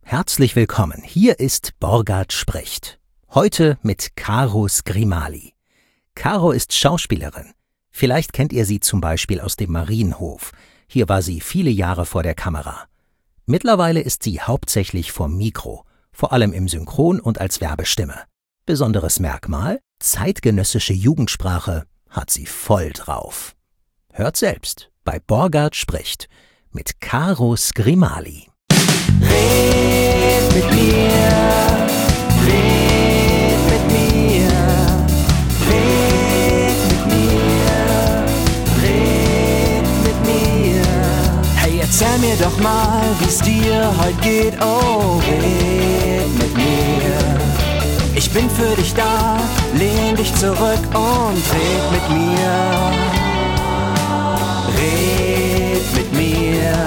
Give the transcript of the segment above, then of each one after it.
Herzlich willkommen. Hier ist Borgard spricht. Heute mit Caro Skrimali. Caro ist Schauspielerin. Vielleicht kennt ihr sie zum Beispiel aus dem Marienhof. Hier war sie viele Jahre vor der Kamera. Mittlerweile ist sie hauptsächlich vorm Mikro, vor allem im Synchron und als Werbestimme. Besonderes Merkmal: zeitgenössische Jugendsprache hat sie voll drauf. Hört selbst bei Borgard spricht mit Caro Skrimali. Red mit mir, red mit mir, red mit mir, red mit mir. Hey, erzähl mir doch mal, wie's dir heute geht, oh, red mit mir. Ich bin für dich da, lehn dich zurück und red mit mir. Red mit mir,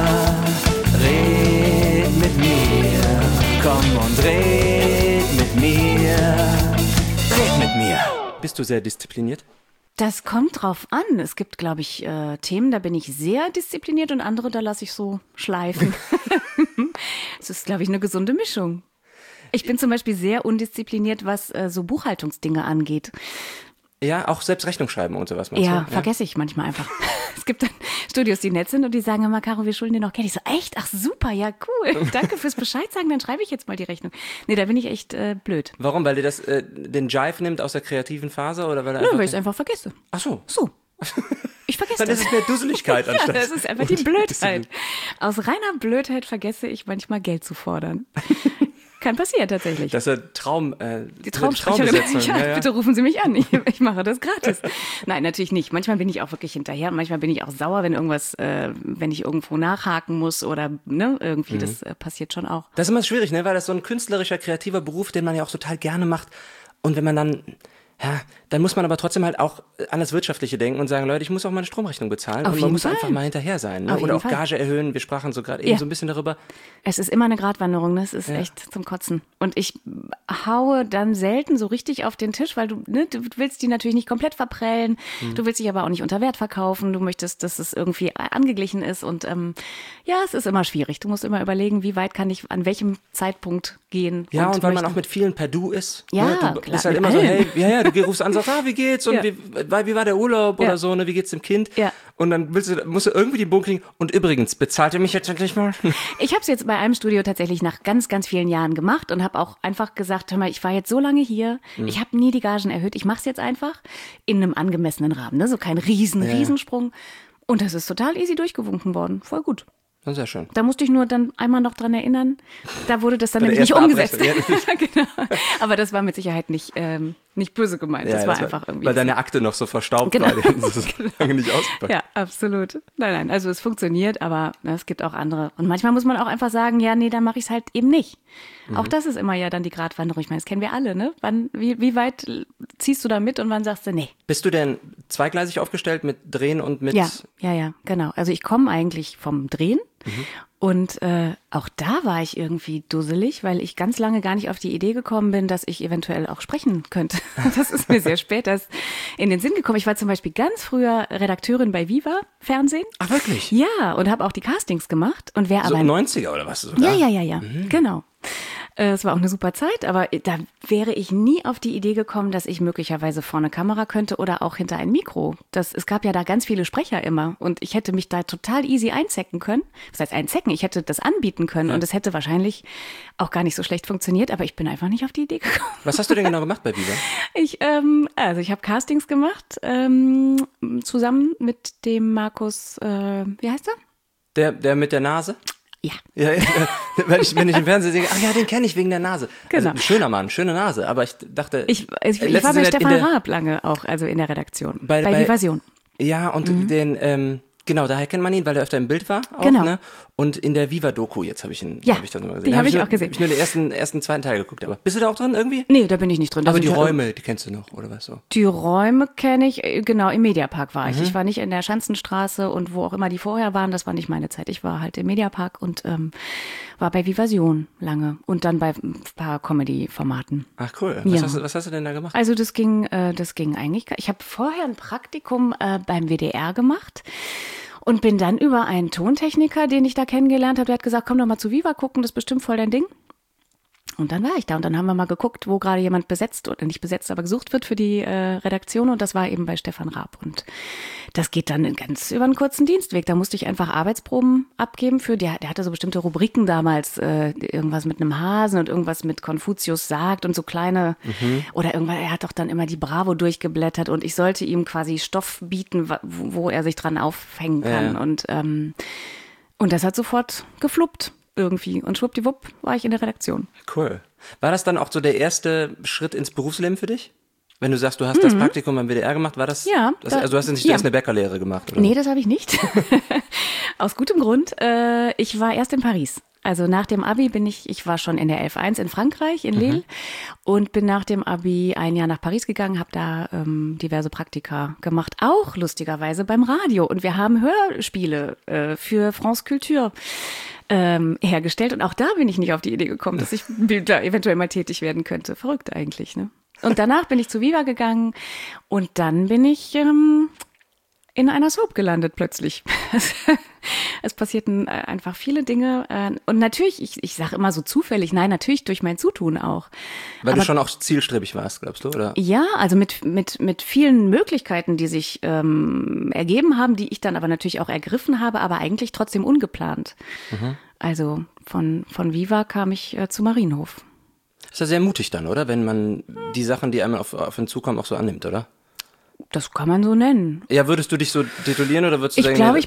red mit mir, komm und red mit mir, red mit mir. Bist du sehr diszipliniert? Das kommt drauf an. Es gibt, glaube ich, Themen, da bin ich sehr diszipliniert und andere, da lasse ich so schleifen. Es ist, glaube ich, eine gesunde Mischung. Ich bin zum Beispiel sehr undiszipliniert, was so Buchhaltungsdinge angeht. Ja, auch selbst Rechnung schreiben und sowas. Ja, vergesse ich manchmal einfach. Es gibt dann Studios, die nett sind und die sagen immer, Caro, wir schulden dir noch Geld. Ich so, echt? Ach super, ja cool. Danke fürs Bescheid sagen, dann schreibe ich jetzt mal die Rechnung. Nee, da bin ich echt blöd. Warum? Weil dir das den Jive nimmt aus der kreativen Phase? Oder weil Nö, weil ich es einfach vergesse. Ach so. So. Ich vergesse Dann das. ist es mehr Dusseligkeit anstatt. Ja, das ist einfach die Blödheit. Aus reiner Blödheit vergesse ich manchmal Geld zu fordern. Kann passieren, tatsächlich. Das ist ja Die Traumsprecherin. Ja, bitte rufen Sie mich an. Ich mache das gratis. Nein, natürlich nicht. Manchmal bin ich auch wirklich hinterher. Manchmal bin ich auch sauer, wenn irgendwas, wenn ich irgendwo nachhaken muss oder irgendwie. Das passiert schon auch. Das ist immer schwierig, ne? Weil das so ein künstlerischer, kreativer Beruf, den man ja auch total gerne macht. Und wenn man dann, dann muss man aber trotzdem halt auch an das Wirtschaftliche denken und sagen, Leute, ich muss auch meine Stromrechnung bezahlen. Auf und man jeden muss Fall. einfach mal hinterher sein. Ne? Auf Oder jeden auch Fall. Gage erhöhen. Wir sprachen so gerade eben so ein bisschen darüber. Es ist immer eine Gratwanderung, ne? Es ist echt zum Kotzen. Und ich haue dann selten so richtig auf den Tisch, weil du willst die natürlich nicht komplett verprellen, du willst dich aber auch nicht unter Wert verkaufen, du möchtest, dass es irgendwie angeglichen ist und es ist immer schwierig. Du musst immer überlegen, wie weit kann ich an welchem Zeitpunkt gehen. Ja, und weil man auch mit vielen per Du ist. Ja, ne? Du klar, bist halt mit immer so, allen. hey, du rufst an und sagst, wie geht's? Und Ja. wie war der Urlaub oder so, ne? Wie geht's dem Kind? Ja. Und dann musst du irgendwie die Bogen kriegen. Und übrigens, bezahlt ihr mich jetzt endlich mal? Ich habe es jetzt bei einem Studio tatsächlich nach ganz, ganz vielen Jahren gemacht und habe auch einfach gesagt, hör mal, ich war jetzt so lange hier, ich habe nie die Gagen erhöht, ich mache es jetzt einfach in einem angemessenen Rahmen, ne? So kein Riesensprung. Und das ist total easy durchgewunken worden, voll gut. Sehr schön. Da musste ich nur dann einmal noch dran erinnern, da wurde das dann Bei der nämlich nicht ersten umgesetzt. Abrechnung, Genau. Aber das war mit Sicherheit nicht böse gemeint, das war einfach irgendwie. Weil deine Akte noch so verstaubt Genau. war, die hätten sie so lange nicht ausgepackt. Ja, absolut. Nein, also es funktioniert, aber es gibt auch andere. Und manchmal muss man auch einfach sagen, ja, nee, dann mache ich es halt eben nicht. Auch das ist immer ja dann die Gratwanderung. Ich meine, das kennen wir alle, ne? Wie weit ziehst du da mit und wann sagst du, nee? Bist du denn zweigleisig aufgestellt mit Drehen und mit... Ja, genau. Also ich komme eigentlich vom Drehen. Und auch da war ich irgendwie dusselig, weil ich ganz lange gar nicht auf die Idee gekommen bin, dass ich eventuell auch sprechen könnte. Das ist mir sehr spät erst in den Sinn gekommen. Ich war zum Beispiel ganz früher Redakteurin bei Viva Fernsehen. Ach, wirklich? Ja, und habe auch die Castings gemacht. Und wer So aber 90er oder was? Sogar? Ja, genau. Es war auch eine super Zeit, aber da wäre ich nie auf die Idee gekommen, dass ich möglicherweise vor eine Kamera könnte oder auch hinter ein Mikro. Es gab ja da ganz viele Sprecher immer und ich hätte mich da total easy einzecken können. Das heißt einzecken, ich hätte das anbieten können und es hätte wahrscheinlich auch gar nicht so schlecht funktioniert, aber ich bin einfach nicht auf die Idee gekommen. Was hast du denn genau gemacht bei Viva? Ich habe Castings gemacht, zusammen mit dem Markus, wie heißt er? Der mit der Nase? Ja. Ja, wenn ich im Fernsehen sehe, ach ja, den kenne ich wegen der Nase. Genau. Also, schöner Mann, schöne Nase, aber ich dachte... Ich war bei Stefan Raab lange auch, also in der Redaktion, bei Vivasion. Ja, und genau, daher kennt man ihn, weil er öfter im Bild war. Auch, Genau. Ne? Und in der Viva-Doku, jetzt habe ich das nochmal gesehen. Die habe ich auch gesehen. Ich habe nur den zweiten Teil geguckt, aber bist du da auch drin irgendwie? Nee, da bin ich nicht drin. Da Aber sind die ja Räume, die kennst du noch, oder was so? Die Räume kenne ich, genau, im Mediapark war ich. Ich war nicht in der Schanzenstraße und wo auch immer die vorher waren, das war nicht meine Zeit. Ich war halt im Mediapark und war bei Vivasion lange und dann bei ein paar Comedy-Formaten. Ach cool, Ja. was hast du denn da gemacht? Also das ging eigentlich, ich habe vorher ein Praktikum beim WDR gemacht. Und bin dann über einen Tontechniker, den ich da kennengelernt habe, der hat gesagt, komm doch mal zu Viva gucken, das ist bestimmt voll dein Ding. Und dann war ich da und dann haben wir mal geguckt, wo gerade jemand besetzt oder nicht besetzt, aber gesucht wird für die Redaktion und das war eben bei Stefan Raab. Und das geht dann ganz über einen kurzen Dienstweg. Da musste ich einfach Arbeitsproben abgeben der hatte so bestimmte Rubriken damals, irgendwas mit einem Hasen und irgendwas mit Konfuzius sagt und so kleine, oder irgendwann, er hat doch dann immer die Bravo durchgeblättert und ich sollte ihm quasi Stoff bieten, wo er sich dran aufhängen kann. Ja. Und das hat sofort gefluppt. Irgendwie. Und schwuppdiwupp war ich in der Redaktion. Cool. War das dann auch so der erste Schritt ins Berufsleben für dich? Wenn du sagst, du hast das Praktikum beim WDR gemacht, war das? Ja. Also du hast nicht erst eine Bäckerlehre gemacht, oder? Nee, das habe ich nicht. Aus gutem Grund. Ich war erst in Paris. Also nach dem Abi ich war schon in der 11.1 in Frankreich, in Lille, und bin nach dem Abi ein Jahr nach Paris gegangen, habe da diverse Praktika gemacht, auch lustigerweise beim Radio. Und wir haben Hörspiele für France Culture hergestellt. Und auch da bin ich nicht auf die Idee gekommen, dass ich da eventuell mal tätig werden könnte. Verrückt eigentlich, ne? Und danach bin ich zu Viva gegangen und dann bin ich in einer Soap gelandet plötzlich. Es passierten einfach viele Dinge. Und natürlich, ich sage immer so zufällig, nein, natürlich durch mein Zutun auch. Weil du schon auch zielstrebig warst, glaubst du, oder? Ja, also mit vielen Möglichkeiten, die sich ergeben haben, die ich dann aber natürlich auch ergriffen habe, aber eigentlich trotzdem ungeplant. Also von Viva kam ich zu Marienhof. Ist ja sehr mutig dann, oder? Wenn man die Sachen, die einem auf einen zukommen, auch so annimmt, oder? Das kann man so nennen. Ja, würdest du dich so titulieren oder würdest du sagen... Ich glaube,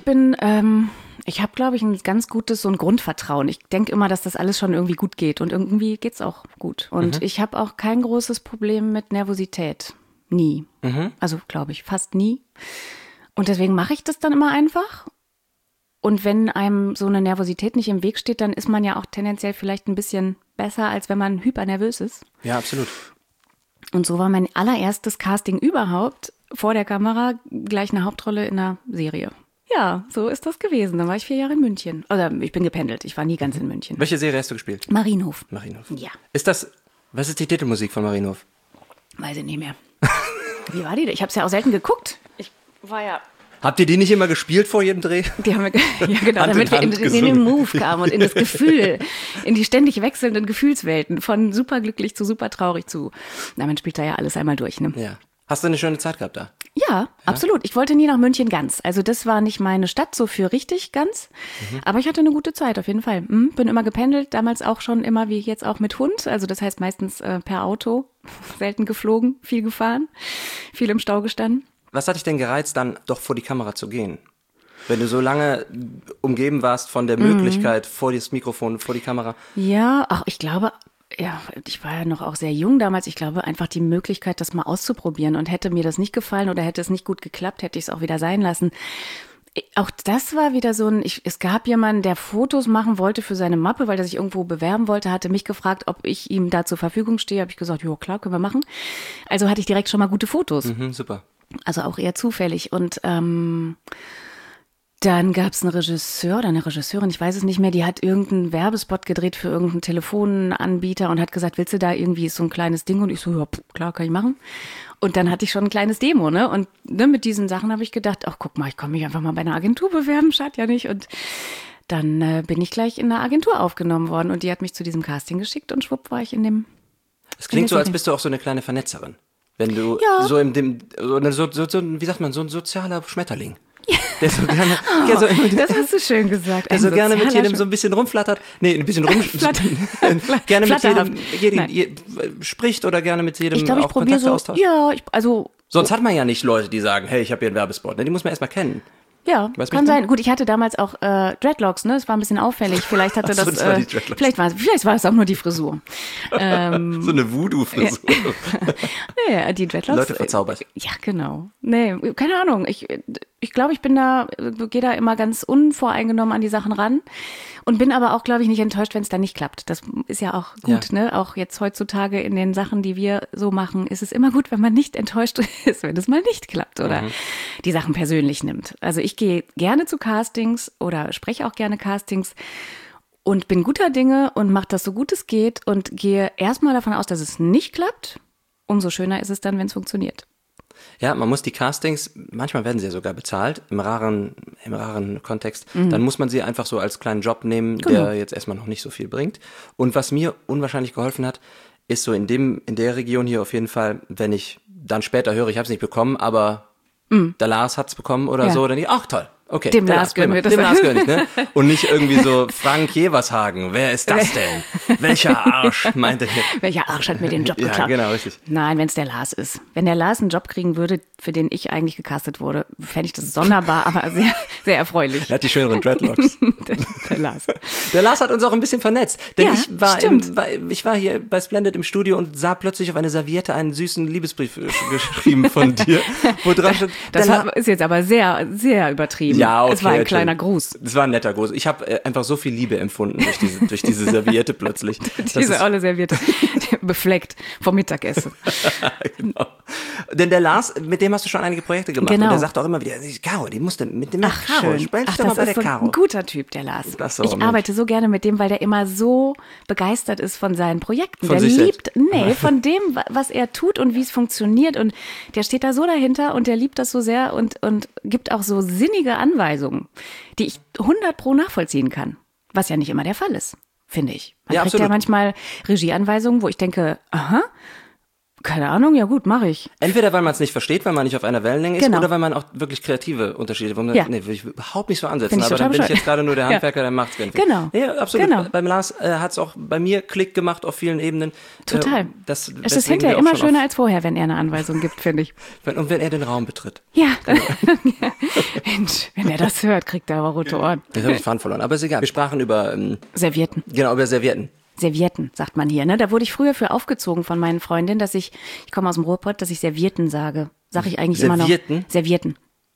ich habe, glaube ich, ein ganz gutes so ein Grundvertrauen. Ich denke immer, dass das alles schon irgendwie gut geht und irgendwie geht's auch gut. Und ich habe auch kein großes Problem mit Nervosität. Nie. Also, glaube ich, fast nie. Und deswegen mache ich das dann immer einfach. Und wenn einem so eine Nervosität nicht im Weg steht, dann ist man ja auch tendenziell vielleicht ein bisschen besser, als wenn man hypernervös ist. Ja, absolut. Und so war mein allererstes Casting überhaupt vor der Kamera gleich eine Hauptrolle in einer Serie. Ja, so ist das gewesen. Dann war ich 4 Jahre in München. Oder ich bin gependelt, ich war nie ganz in München. Welche Serie hast du gespielt? Marienhof. Marienhof. Ja. Was ist die Titelmusik von Marienhof? Weiß ich nicht mehr. Wie war die denn? Ich habe es ja auch selten geguckt. Ich war ja... Habt ihr die nicht immer gespielt vor jedem Dreh? Die haben wir, ja genau, Hand damit wir in gesungen. den Move kamen und in das Gefühl, in die ständig wechselnden Gefühlswelten, von superglücklich zu super traurig zu. Na, man spielt da ja alles einmal durch, ne? Ja. Hast du eine schöne Zeit gehabt da? Ja, absolut. Ich wollte nie nach München ganz. Also das war nicht meine Stadt so für richtig ganz. Aber ich hatte eine gute Zeit auf jeden Fall. Bin immer gependelt, damals auch schon immer wie jetzt auch mit Hund. Also das heißt meistens per Auto, selten geflogen, viel gefahren, viel im Stau gestanden. Was hat dich denn gereizt, dann doch vor die Kamera zu gehen? Wenn du so lange umgeben warst von der Möglichkeit, vor das Mikrofon, vor die Kamera. Ja, ich glaube, ja, ich war ja noch auch sehr jung damals. Ich glaube, einfach die Möglichkeit, das mal auszuprobieren. Und hätte mir das nicht gefallen oder hätte es nicht gut geklappt, hätte ich es auch wieder sein lassen. Auch das war wieder so es gab jemanden, der Fotos machen wollte für seine Mappe, weil er sich irgendwo bewerben wollte, hatte mich gefragt, ob ich ihm da zur Verfügung stehe. Habe ich gesagt, ja klar, können wir machen. Also hatte ich direkt schon mal gute Fotos. Super. Also auch eher zufällig. Und dann gab es einen Regisseur oder eine Regisseurin, ich weiß es nicht mehr, die hat irgendeinen Werbespot gedreht für irgendeinen Telefonanbieter und hat gesagt, willst du da irgendwie so ein kleines Ding? Und ich so, ja, klar, kann ich machen. Und dann hatte ich schon ein kleines Demo, ne? Und mit diesen Sachen habe ich gedacht, ach guck mal, ich kann mich einfach mal bei einer Agentur bewerben, schadet ja nicht. Und dann bin ich gleich in einer Agentur aufgenommen worden und die hat mich zu diesem Casting geschickt und schwupp war ich in dem... Es klingt so, als bist du auch so eine kleine Vernetzerin. Wenn du so wie sagt man, so ein sozialer Schmetterling. Der so gerne, das hast du schön gesagt. Der so gerne mit jedem so ein bisschen rumflattert. Nee, ein bisschen gerne mit jedem spricht oder gerne mit jedem ich auch Kontakte austauscht. Ja, Sonst hat man ja nicht Leute, die sagen, hey, ich habe hier einen Werbespot. Die muss man erstmal kennen. Ja, kann sein. Gut, ich hatte damals auch Dreadlocks, ne? Es war ein bisschen auffällig. Vielleicht hatte das. Vielleicht war es auch nur die Frisur. So eine Voodoo-Frisur. Ja, die Dreadlocks. Leute verzaubert. Ja, genau. Nee, keine Ahnung. Ich glaube, gehe da immer ganz unvoreingenommen an die Sachen ran und bin aber auch, glaube ich, nicht enttäuscht, wenn es dann nicht klappt. Das ist ja auch gut, ne? Auch jetzt heutzutage in den Sachen, die wir so machen, ist es immer gut, wenn man nicht enttäuscht ist, wenn es mal nicht klappt oder die Sachen persönlich nimmt. Also ich gehe gerne zu Castings oder spreche auch gerne Castings und bin guter Dinge und mache das so gut es geht und gehe erstmal davon aus, dass es nicht klappt. Umso schöner ist es dann, wenn es funktioniert. Ja, man muss die Castings, manchmal werden sie ja sogar bezahlt, im raren Kontext. Dann muss man sie einfach so als kleinen Job nehmen, der jetzt erstmal noch nicht so viel bringt. Und was mir unwahrscheinlich geholfen hat, ist so in der Region hier auf jeden Fall, wenn ich dann später höre, ich habe es nicht bekommen, aber der Lars hat es bekommen oder so, dann denke ich, ach toll. Okay, dem Lars gönnen wir das. Dem Lars gönn ich, ne? Und nicht irgendwie so Frank Jevershagen. Wer ist das denn? Welcher Arsch, meinte er. Welcher Arsch hat mir den Job geklaut? Ja, genau, richtig. Nein, wenn es der Lars ist. Wenn der Lars einen Job kriegen würde, für den ich eigentlich gecastet wurde, fände ich das sonderbar, aber sehr, sehr erfreulich. Er hat die schöneren Dreadlocks. der Lars. Der Lars hat uns auch ein bisschen vernetzt. Denn Ja, ich war hier bei Splendid im Studio und sah plötzlich auf eine Serviette einen süßen Liebesbrief geschrieben von dir, wo dran stand, Das ist jetzt aber sehr, sehr übertrieben. Ja, okay. Es war ein kleiner Gruß. Das war ein netter Gruß. Ich habe einfach so viel Liebe empfunden durch diese Serviette plötzlich. Diese olle Serviette. Befleckt vom Mittagessen. Genau. Denn der Lars, mit dem hast du schon einige Projekte gemacht. Genau. Und der sagt auch immer wieder, Caro, die musste mit dem Ach, Caro. schön. Sprech Ach, doch mal das bei ist der so Caro. ein guter Typ, der Lars. Ach so, ich Mensch. arbeite so gerne mit dem, weil der immer so begeistert ist von seinen Projekten. Von Der sich liebt, von dem, was er tut und wie es funktioniert. Und der steht da so dahinter und der liebt das so sehr und gibt auch so sinnige Anweisungen, die ich 100% nachvollziehen kann. Was ja nicht immer der Fall ist, finde ich. Man Ja, kriegt absolut. ja manchmal Regieanweisungen, wo ich denke, aha, keine Ahnung, ja gut, mache ich. Entweder weil man es nicht versteht, weil man nicht auf einer Wellenlänge ist, Genau. oder weil man auch wirklich kreative Unterschiede, wo man Ja. sagt, nee, will ich überhaupt nicht so ansetzen, Find ich aber dann total bin ich bescheuert. jetzt gerade nur der Ja. Handwerker, der macht's gerne. Genau. Ja, absolut. Genau. Beim Lars hat es auch bei mir Klick gemacht auf vielen Ebenen. Total. Das, Es ist weswegen hinterher wir auch immer schon schöner als vorher, wenn er eine Anweisung gibt, finde ich. und wenn er den Raum betritt. Ja. Mensch, wenn er das hört, kriegt er aber rote Ohren. Jetzt habe ich den Faden verloren, aber ist egal. Wir sprachen über, Servietten. genau, über Servietten. Servietten, sagt man hier. Ne? Da wurde ich früher für aufgezogen von meinen Freundinnen, dass ich komme aus dem Ruhrpott, dass ich Servietten sage. Sage ich eigentlich immer noch. Servietten? Servietten.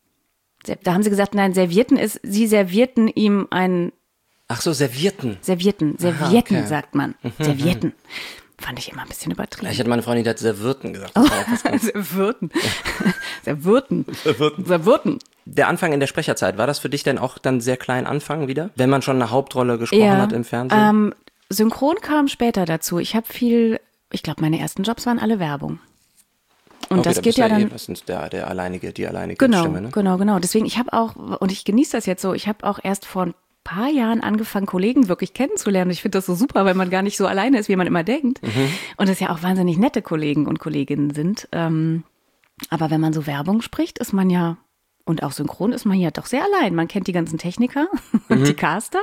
Da haben sie gesagt, nein, Servietten ist, sie servierten ihm einen Ach so, Servietten. Servietten. Aha, Servietten, okay. sagt man. Servietten. Fand ich immer ein bisschen übertrieben. Ich hatte meine Freundin, die hat Servietten gesagt. Das war auch was ganz- Servietten. Servietten. Servietten. Der Anfang in der Sprecherzeit, war das für dich denn auch dann sehr klein Anfang wieder? Wenn man schon eine Hauptrolle gesprochen hat im Fernsehen? Synchron kam später dazu. Ich glaube, meine ersten Jobs waren alle Werbung. Und Okay, das da geht bist ja du dann. die alleinige Genau, Stimme, ne? genau. Deswegen, ich habe auch, und ich genieße das jetzt so, ich habe auch erst vor ein paar Jahren angefangen, Kollegen wirklich kennenzulernen. Ich finde das so super, weil man gar nicht so alleine ist, wie man immer denkt. Und es ja auch wahnsinnig nette Kollegen und Kolleginnen sind. Aber wenn man so Werbung spricht, ist man ja, und auch synchron ist man ja doch sehr allein. Man kennt die ganzen Techniker und die Caster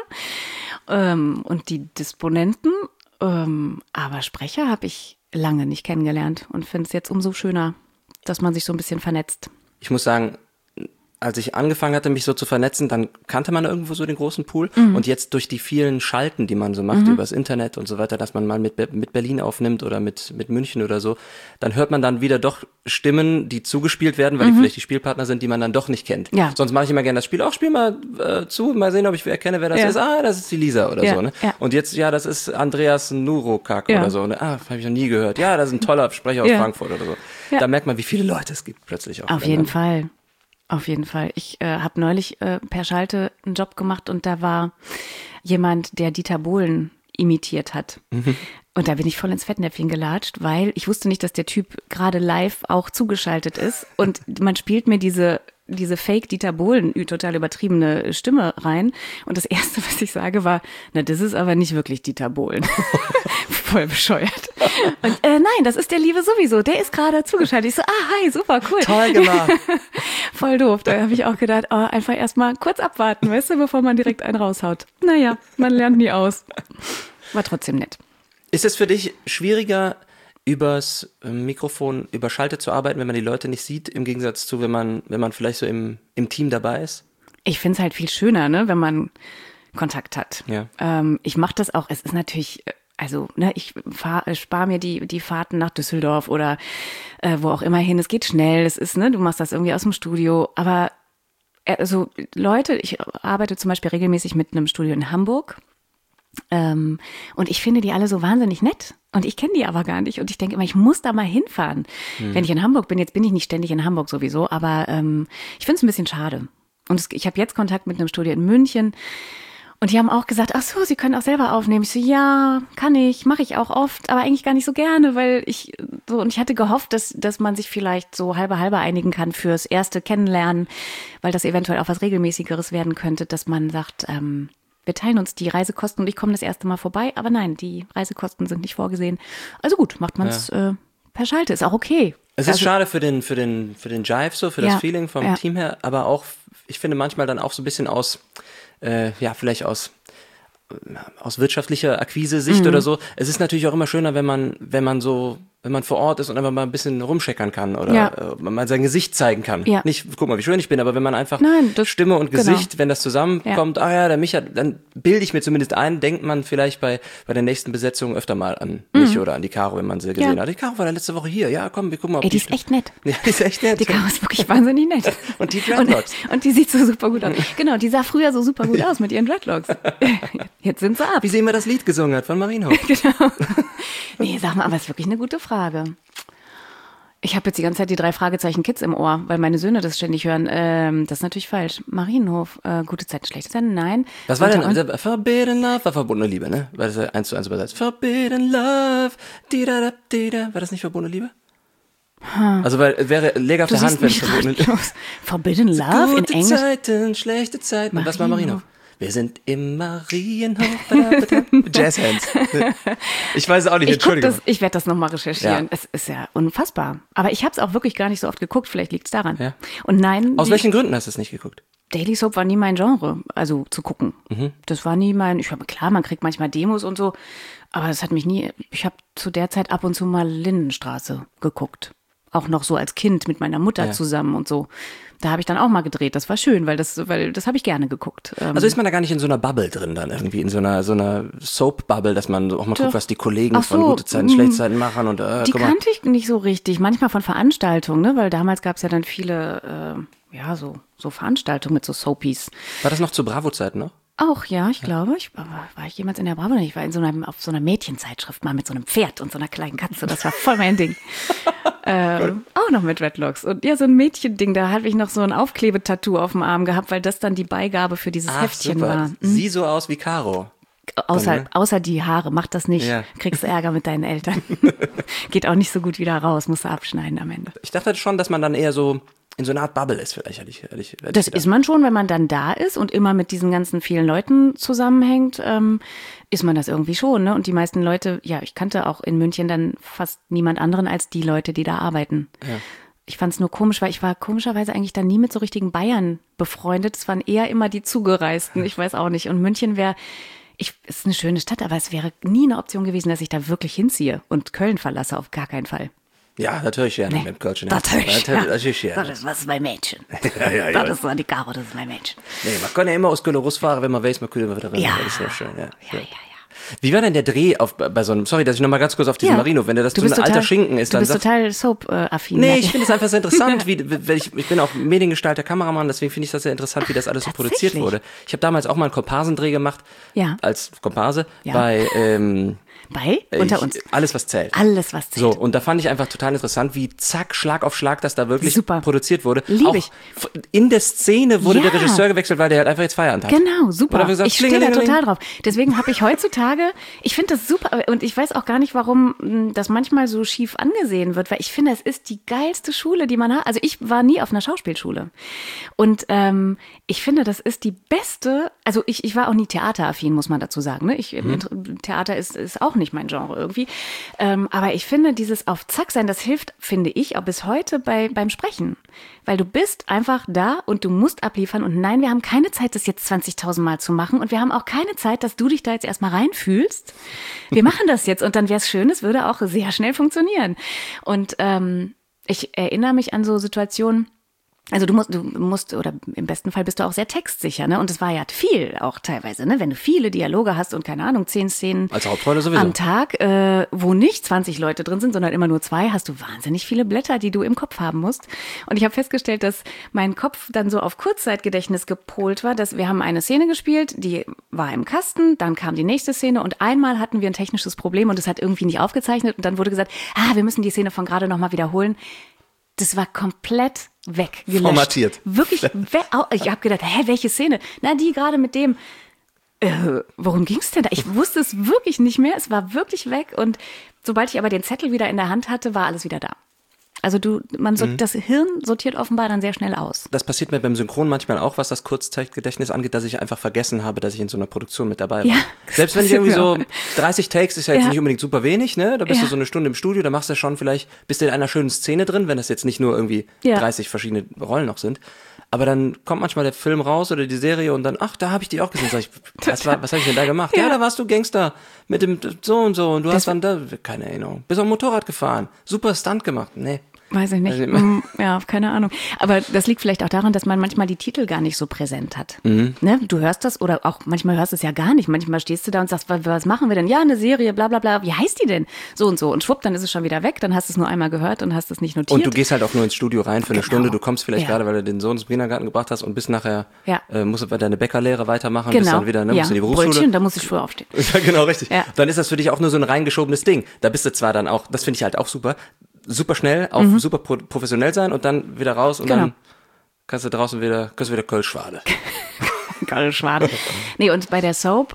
und die Disponenten. Aber Sprecher habe ich lange nicht kennengelernt und finde es jetzt umso schöner, dass man sich so ein bisschen vernetzt. Ich muss sagen, als ich angefangen hatte, mich so zu vernetzen, dann kannte man irgendwo so den großen Pool. Und jetzt durch die vielen Schalten, die man so macht übers Internet und so weiter, dass man mal mit Berlin aufnimmt oder mit München oder so, dann hört man dann wieder doch Stimmen, die zugespielt werden, weil die vielleicht die Spielpartner sind, die man dann doch nicht kennt. Ja. Sonst mache ich immer gerne das Spiel, spiel mal zu, mal sehen, ob ich erkenne, wer das Ja. ist. Ah, das ist die Lisa oder Ja, so. Ne? ja. Und jetzt, ja, das ist Andreas Nurokak Ja. oder so. Ne? Ah, habe ich noch nie gehört. Ja, das ist ein toller Sprecher aus Ja. Frankfurt oder so. Ja. Da merkt man, wie viele Leute es gibt plötzlich auch. Auf jeden Fall. Auf jeden Fall. Ich habe neulich per Schalte einen Job gemacht und da war jemand, der Dieter Bohlen imitiert hat. Und da bin ich voll ins Fettnäpfchen gelatscht, weil ich wusste nicht, dass der Typ gerade live auch zugeschaltet ist. Und man spielt mir diese Fake Dieter Bohlen, total übertriebene Stimme rein. Und das Erste, was ich sage, war, na, das ist aber nicht wirklich Dieter Bohlen. Voll bescheuert. Und nein, das ist der Liebe sowieso. Der ist gerade zugeschaltet. Ich so, hi, super, cool. Toll gemacht. Voll doof. Da habe ich auch gedacht, einfach erstmal kurz abwarten, weißt du, bevor man direkt einen raushaut. Naja, man lernt nie aus. War trotzdem nett. Ist es für dich schwieriger, übers Mikrofon überschaltet zu arbeiten, wenn man die Leute nicht sieht, im Gegensatz zu, wenn man vielleicht so im Team dabei ist? Ich finde es halt viel schöner, ne, wenn man Kontakt hat. Ja. Ich mache das auch, es ist natürlich, also, ne, ich spare mir die Fahrten nach Düsseldorf oder wo auch immer hin. Es geht schnell, es ist, ne, du machst das irgendwie aus dem Studio, aber also Leute, ich arbeite zum Beispiel regelmäßig mit einem Studio in Hamburg. Und ich finde die alle so wahnsinnig nett. Und ich kenne die aber gar nicht. Und ich denke immer, ich muss da mal hinfahren. Wenn ich in Hamburg bin, jetzt bin ich nicht ständig in Hamburg sowieso, aber ich finde es ein bisschen schade. Und ich habe jetzt Kontakt mit einem Studio in München. Und die haben auch gesagt, ach so, Sie können auch selber aufnehmen. Ich so, ja, kann ich, mache ich auch oft, aber eigentlich gar nicht so gerne, weil ich hatte gehofft, dass man sich vielleicht so halbe einigen kann fürs erste Kennenlernen, weil das eventuell auch was Regelmäßigeres werden könnte, dass man sagt, wir teilen uns die Reisekosten und ich komme das erste Mal vorbei. Aber nein, die Reisekosten sind nicht vorgesehen. Also gut, macht man es per Schalte, ist auch okay. Es ist schade für den Jive so, für das Feeling vom Team her, aber auch, ich finde manchmal dann auch so ein bisschen vielleicht aus wirtschaftlicher Akquise-Sicht oder so. Es ist natürlich auch immer schöner, wenn man vor Ort ist und einfach mal ein bisschen rumscheckern kann oder mal sein Gesicht zeigen kann. Ja. Nicht, guck mal, wie schön ich bin, aber wenn man einfach Stimme und Gesicht, wenn das zusammenkommt, der Micha, dann bilde ich mir zumindest ein, denkt man vielleicht bei der nächsten Besetzung öfter mal an mich oder an die Caro, wenn man sie gesehen hat. Die Caro war letzte Woche hier. Ja, komm, wir gucken mal. Die ist echt nett. Ja, die ist echt nett. Die Caro ist wirklich wahnsinnig nett. Und die Dreadlocks. Und die sieht so super gut aus. Genau, die sah früher so super gut aus mit ihren Dreadlocks. Jetzt sind sie ab. Wie sie immer das Lied gesungen hat von Marienhof. Genau. Nee, sag mal, aber es ist wirklich eine gute Frage. Ich habe jetzt die ganze Zeit die 3 Fragezeichen Kids im Ohr, weil meine Söhne das ständig hören. Das ist natürlich falsch. Marienhof, gute Zeiten, schlechte Zeiten, nein. Was war denn? Forbidden Love war verbotene Liebe, ne? Weil das ja 1:1 übersetzt. Forbidden Love, War das nicht verbotene Liebe? Also wäre leger auf der Hand, wenn es verbotene Liebe ist. Forbidden Love in Englisch? Gute Zeiten, schlechte Zeiten. Und was war Marienhof? Wir sind im Marienhof. Jazzhands. Ich weiß es auch nicht, Entschuldigung. Ich werde das nochmal recherchieren. Ja. Es ist ja unfassbar. Aber ich habe es auch wirklich gar nicht so oft geguckt. Vielleicht liegt es daran. Ja. Und nein. Aus welchen Gründen hast du es nicht geguckt? Daily Soap war nie mein Genre, also zu gucken. Das war nie klar, man kriegt manchmal Demos und so. Aber das hat mich nie, ich habe zu der Zeit ab und zu mal Lindenstraße geguckt. Auch noch so als Kind mit meiner Mutter zusammen und so. Da habe ich dann auch mal gedreht. Das war schön, weil das habe ich gerne geguckt. Also ist man da gar nicht in so einer Bubble drin dann irgendwie, in so einer Soap-Bubble, dass man auch mal guckt, was die Kollegen von gute Zeiten, schlechte Zeiten machen und die kannte ich nicht so richtig. Manchmal von Veranstaltungen, ne? Weil damals gab es ja dann viele, so Veranstaltungen mit so Soapies. War das noch zu Bravo-Zeiten noch? Auch, ja, ich glaube. War ich jemals in der Bravo? Ich war auf so einer Mädchenzeitschrift mal mit so einem Pferd und so einer kleinen Katze. Das war voll mein Ding. Auch noch mit Dreadlocks. Und ja, so ein Mädchending, da hatte ich noch so ein Aufklebetattoo auf dem Arm gehabt, weil das dann die Beigabe für dieses Heftchen super. war. Sieh so aus wie Caro. Außer die Haare, mach das nicht. Ja. Kriegst Ärger mit deinen Eltern. Geht auch nicht so gut wieder raus, musst du abschneiden am Ende. Ich dachte schon, dass man dann eher so in so einer Art Bubble ist vielleicht. Das ist man schon, wenn man dann da ist und immer mit diesen ganzen vielen Leuten zusammenhängt, ist man das irgendwie schon. Ne? Und die meisten Leute, ich kannte auch in München dann fast niemand anderen als die Leute, die da arbeiten. Ja. Ich fand es nur komisch, weil ich war komischerweise eigentlich dann nie mit so richtigen Bayern befreundet. Es waren eher immer die Zugereisten, ich weiß auch nicht. Und München ist eine schöne Stadt, aber es wäre nie eine Option gewesen, dass ich da wirklich hinziehe und Köln verlasse, auf gar keinen Fall. Ja, natürlich gerne mit Köln. Natürlich gerne. Das ist mein Mädchen. Das ist die Caro, das ist mein Mädchen. Nee, man kann ja immer aus Köln rausfahren, wenn man weiß, man könnte wieder rein. Ja. Das ist ja schön. Ja. Wie war denn der Dreh bei so einem, sorry, dass ich nochmal ganz kurz auf diesen Marino, wenn der das so ein alter Schinken ist, dann du bist total Soap-affin. Nee, ich finde es einfach sehr interessant, ich bin auch Mediengestalter, Kameramann, deswegen finde ich das sehr interessant, wie das alles so produziert wurde. Ich habe damals auch mal einen Komparsendreh gemacht, als Komparse, unter uns. Alles, was zählt. Alles, was zählt. So, und da fand ich einfach total interessant, wie zack, Schlag auf Schlag, das da wirklich produziert wurde. Liebe ich. In der Szene wurde der Regisseur gewechselt, weil der halt einfach jetzt Feierabend hat. Genau, super. Gesagt, ich stehe da total drauf. Deswegen habe ich heutzutage, ich finde das super und ich weiß auch gar nicht, warum das manchmal so schief angesehen wird, weil ich finde, es ist die geilste Schule, die man hat. Also ich war nie auf einer Schauspielschule und ich finde, das ist die beste, also ich war auch nie theateraffin, muss man dazu sagen. Ne? Theater ist auch nicht mein Genre irgendwie. Aber ich finde, dieses auf Zack sein, das hilft, finde ich, auch bis heute beim Sprechen. Weil du bist einfach da und du musst abliefern. Und nein, wir haben keine Zeit, das jetzt 20.000 Mal zu machen. Und wir haben auch keine Zeit, dass du dich da jetzt erstmal reinfühlst. Wir machen das jetzt und dann wäre es schön, es würde auch sehr schnell funktionieren. Und ich erinnere mich an so Situationen, also du musst, oder im besten Fall bist du auch sehr textsicher, ne? Und es war ja viel auch teilweise, ne? Wenn du viele Dialoge hast und keine Ahnung, 10 Szenen als Hauptrolle sowieso am Tag, wo nicht 20 Leute drin sind, sondern immer nur 2, hast du wahnsinnig viele Blätter, die du im Kopf haben musst. Und ich habe festgestellt, dass mein Kopf dann so auf Kurzzeitgedächtnis gepolt war, dass wir haben eine Szene gespielt, die war im Kasten, dann kam die nächste Szene und einmal hatten wir ein technisches Problem und es hat irgendwie nicht aufgezeichnet und dann wurde gesagt, wir müssen die Szene von gerade nochmal wiederholen. Das war komplett weggelöscht. Formatiert. Wirklich, ich habe gedacht, welche Szene? Na, die gerade mit dem. worum ging's denn da? Ich wusste es wirklich nicht mehr. Es war wirklich weg. Und sobald ich aber den Zettel wieder in der Hand hatte, war alles wieder da. Also das Hirn sortiert offenbar dann sehr schnell aus. Das passiert mir beim Synchron manchmal auch, was das Kurzzeitgedächtnis angeht, dass ich einfach vergessen habe, dass ich in so einer Produktion mit dabei war. Ja, selbst wenn ich irgendwie so 30 Takes, ist ja jetzt nicht unbedingt super wenig, ne? Da bist du so eine Stunde im Studio, da machst du schon bist du in einer schönen Szene drin, wenn das jetzt nicht nur irgendwie 30 verschiedene Rollen noch sind. Aber dann kommt manchmal der Film raus oder die Serie und dann, ach, da habe ich die auch gesehen. Sag ich, was habe ich denn da gemacht? Ja, da warst du Gangster mit dem so und so und du hast dann da, keine Erinnerung, bist auf dem Motorrad gefahren, super Stunt gemacht. Nee. Weiß ich nicht. Ja, keine Ahnung. Aber das liegt vielleicht auch daran, dass man manchmal die Titel gar nicht so präsent hat. Ne? Du hörst das oder auch manchmal hörst du es ja gar nicht. Manchmal stehst du da und sagst, was machen wir denn? Ja, eine Serie, bla bla bla. Wie heißt die denn? So und so. Und schwupp, dann ist es schon wieder weg. Dann hast du es nur einmal gehört und hast es nicht notiert. Und du gehst halt auch nur ins Studio rein für eine Stunde. Du kommst vielleicht gerade, weil du den Sohn ins Kindergarten gebracht hast und bist nachher, musst du bei deiner Bäckerlehre weitermachen. Bist dann wieder, musst in die Berufsschule. Brötchen, da muss ich früher aufstehen. Ja, genau, richtig. Ja. Dann ist das für dich auch nur so ein reingeschobenes Ding. Da bist du zwar dann auch, das finde ich halt auch super schnell, auch super professionell sein und dann wieder raus und dann kannst du draußen wieder Kölschwade. Kölschwade. Nee, und bei der Soap,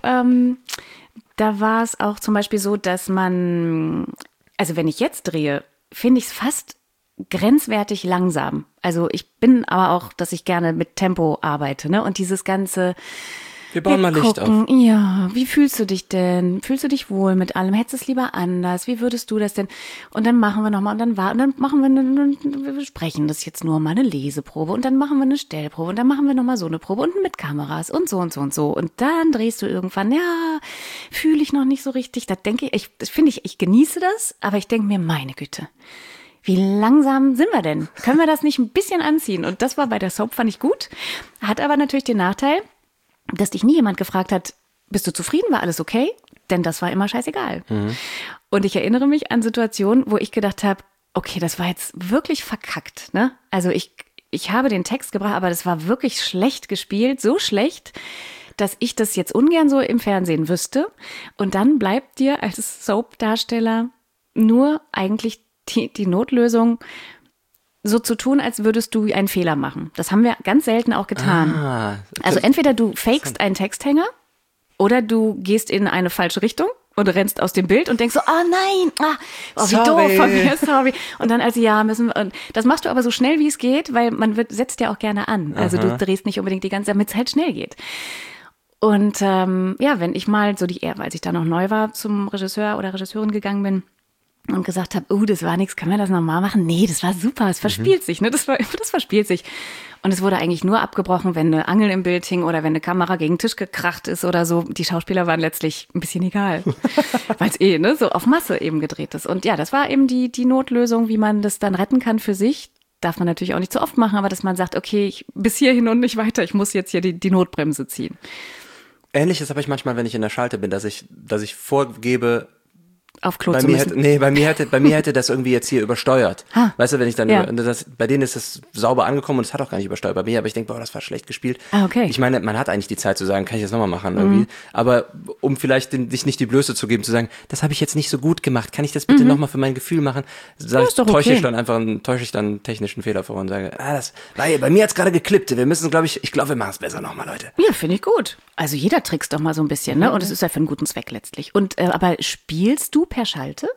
da war es auch zum Beispiel so, dass man, also wenn ich jetzt drehe, finde ich es fast grenzwertig langsam. Also ich bin aber auch, dass ich gerne mit Tempo arbeite, ne? Und dieses ganze wir bauen mal Licht auf. Ja, wie fühlst du dich denn? Fühlst du dich wohl mit allem? Hättest du es lieber anders? Wie würdest du das denn? Und dann machen wir nochmal und dann machen wir wir besprechen das jetzt nur mal eine Leseprobe und dann machen wir eine Stellprobe und dann machen wir nochmal so eine Probe und mit Kameras und so und so und so. Und dann drehst du irgendwann, ja, fühle ich noch nicht so richtig. Da denke ich genieße das, aber ich denke mir, meine Güte. Wie langsam sind wir denn? Können wir das nicht ein bisschen anziehen? Und das war bei der Soap, fand ich gut. Hat aber natürlich den Nachteil, dass dich nie jemand gefragt hat, bist du zufrieden, war alles okay? Denn das war immer scheißegal. Und ich erinnere mich an Situationen, wo ich gedacht habe, okay, das war jetzt wirklich verkackt, ne? Also ich habe den Text gebracht, aber das war wirklich schlecht gespielt, so schlecht, dass ich das jetzt ungern so im Fernsehen wüsste. Und dann bleibt dir als Soap-Darsteller nur eigentlich die Notlösung, so zu tun, als würdest du einen Fehler machen. Das haben wir ganz selten auch getan. Also entweder du fakest einen Texthänger oder du gehst in eine falsche Richtung und rennst aus dem Bild und denkst so, nein, wie doof von mir, sorry. Und dann müssen wir, und das machst du aber so schnell wie es geht, weil setzt ja auch gerne an. Also du drehst nicht unbedingt die ganze Zeit, damit es halt schnell geht. Und wenn ich mal als ich da noch neu war, zum Regisseur oder Regisseurin gegangen bin, und gesagt habe, das war nichts, können wir das nochmal machen? Nee, das war super, es verspielt sich, ne? Das verspielt sich. Und es wurde eigentlich nur abgebrochen, wenn eine Angel im Bild hing oder wenn eine Kamera gegen den Tisch gekracht ist oder so. Die Schauspieler waren letztlich ein bisschen egal, weil es so auf Masse eben gedreht ist. Und ja, das war eben die Notlösung, wie man das dann retten kann für sich. Darf man natürlich auch nicht zu oft machen, aber dass man sagt, okay, bis hierhin und nicht weiter, ich muss jetzt hier die Notbremse ziehen. Ähnliches habe ich manchmal, wenn ich in der Schalte bin, dass ich vorgebe, auf Klo zu müssen. Bei mir hätte das irgendwie jetzt hier übersteuert. Weißt du, wenn ich dann, bei denen ist es sauber angekommen und es hat auch gar nicht übersteuert bei mir, aber ich denke, das war schlecht gespielt. Okay. Ich meine, man hat eigentlich die Zeit zu sagen, kann ich das nochmal machen irgendwie, aber um vielleicht sich nicht die Blöße zu geben, zu sagen, das habe ich jetzt nicht so gut gemacht, kann ich das bitte nochmal für mein Gefühl machen? Täusche ich dann einen technischen Fehler vor und sage, bei mir hat's gerade geklippt, wir müssen, ich glaube, wir machen es besser nochmal, Leute. Ja, finde ich gut. Also jeder trickst doch mal so ein bisschen, ne? Und es ist ja für einen guten Zweck letztlich. Und aber spielst du per Schalte?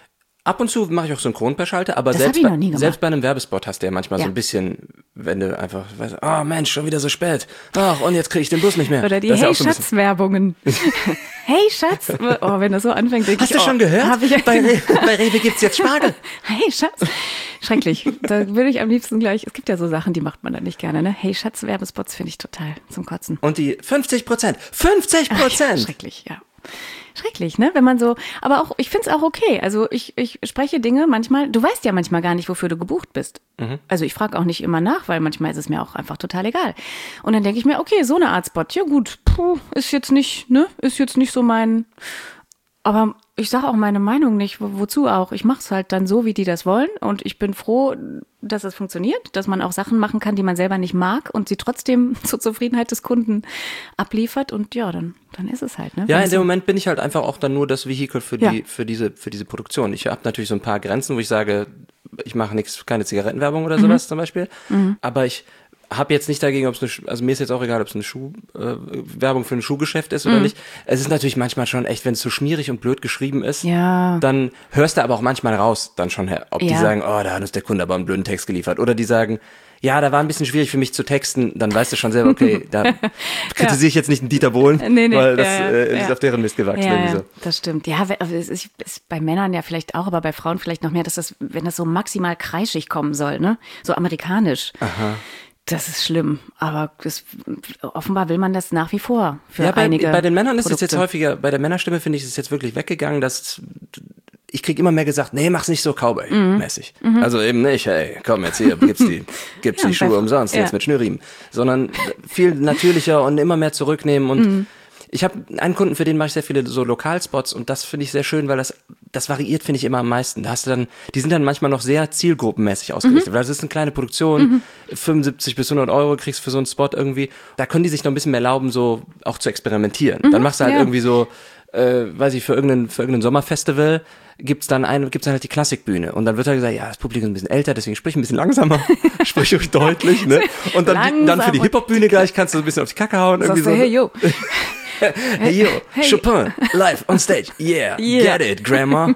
Ab und zu mache ich auch synchron per Schalte, aber selbst bei einem Werbespot hast du ja manchmal so ein bisschen, wenn du einfach weißt, Mensch, schon wieder so spät. Ach, und jetzt kriege ich den Bus nicht mehr. Oder die Hey-Schatz-Werbungen. Hey Schatz, wenn das so anfängt, denke ich, hast du schon gehört? Bei Rewe gibt's jetzt Spargel. Hey Schatz. Schrecklich. Da würde ich am liebsten gleich, es gibt ja so Sachen, die macht man dann nicht gerne, ne? Hey Schatz, Werbespots finde ich total zum Kotzen. Und die 50%. 50%! Ach, ja, schrecklich, ja. Schrecklich, ne? Wenn man so, aber auch, ich finde es auch okay. Also ich spreche Dinge manchmal, du weißt ja manchmal gar nicht, wofür du gebucht bist. Also ich frage auch nicht immer nach, weil manchmal ist es mir auch einfach total egal. Und dann denke ich mir, okay, so eine Art Spot, ja gut, ist jetzt nicht so mein, aber ich sage auch meine Meinung nicht, wozu auch. Ich mache es halt dann so, wie die das wollen und ich bin froh, dass es funktioniert, dass man auch Sachen machen kann, die man selber nicht mag und sie trotzdem zur Zufriedenheit des Kunden abliefert und ja, dann ist es halt. Ne? Ja, in dem Moment bin ich halt einfach auch dann nur das Vehikel für diese Produktion. Ich habe natürlich so ein paar Grenzen, wo ich sage, ich mache keine Zigarettenwerbung oder sowas zum Beispiel, aber habe jetzt nicht dagegen, also mir ist jetzt auch egal, ob es eine Werbung für ein Schuhgeschäft ist oder nicht. Es ist natürlich manchmal schon echt, wenn es so schmierig und blöd geschrieben ist, dann hörst du aber auch manchmal raus dann schon, ob die sagen, oh, da hat uns der Kunde aber einen blöden Text geliefert. Oder die sagen, ja, da war ein bisschen schwierig für mich zu texten, dann weißt du schon selber, okay, da kritisiere ich jetzt nicht einen Dieter Bohlen, weil das ist auf deren Mist gewachsen. Ja, so. Das stimmt. Ja, es ist bei Männern ja vielleicht auch, aber bei Frauen vielleicht noch mehr, dass wenn das so maximal kreischig kommen soll, ne? So amerikanisch. Aha. Das ist schlimm, aber offenbar will man das nach wie vor für einige bei den Männern ist Produkte. es jetzt häufiger, bei der Männerstimme finde ich, ist es jetzt wirklich weggegangen, dass ich kriege immer mehr gesagt, nee, mach's nicht so Cowboy-mäßig. Also eben nicht, hey, komm jetzt hier, gibt's die Schuhe umsonst, jetzt mit Schnürriemen. Sondern viel natürlicher und immer mehr zurücknehmen und ich habe einen Kunden, für den mache ich sehr viele so Lokalspots und das finde ich sehr schön, weil das variiert, finde ich, immer am meisten. Da hast du dann, die sind dann manchmal noch sehr zielgruppenmäßig ausgerichtet, weil das ist eine kleine Produktion, 75 bis 100 Euro kriegst du für so einen Spot irgendwie. Da können die sich noch ein bisschen mehr erlauben, so auch zu experimentieren. Dann machst du halt irgendwie so, weiß ich, für irgendein Sommerfestival gibt's dann halt die Klassikbühne und dann wird halt gesagt, ja, das Publikum ist ein bisschen älter, deswegen sprich ein bisschen langsamer, sprich ruhig deutlich, ne? Und dann für die Hip-Hop-Bühne gleich kannst du so ein bisschen auf die Kacke hauen. Irgendwie so. Hey, yo. Hey, yo, Chopin, live on stage, yeah. Get it, Grandma.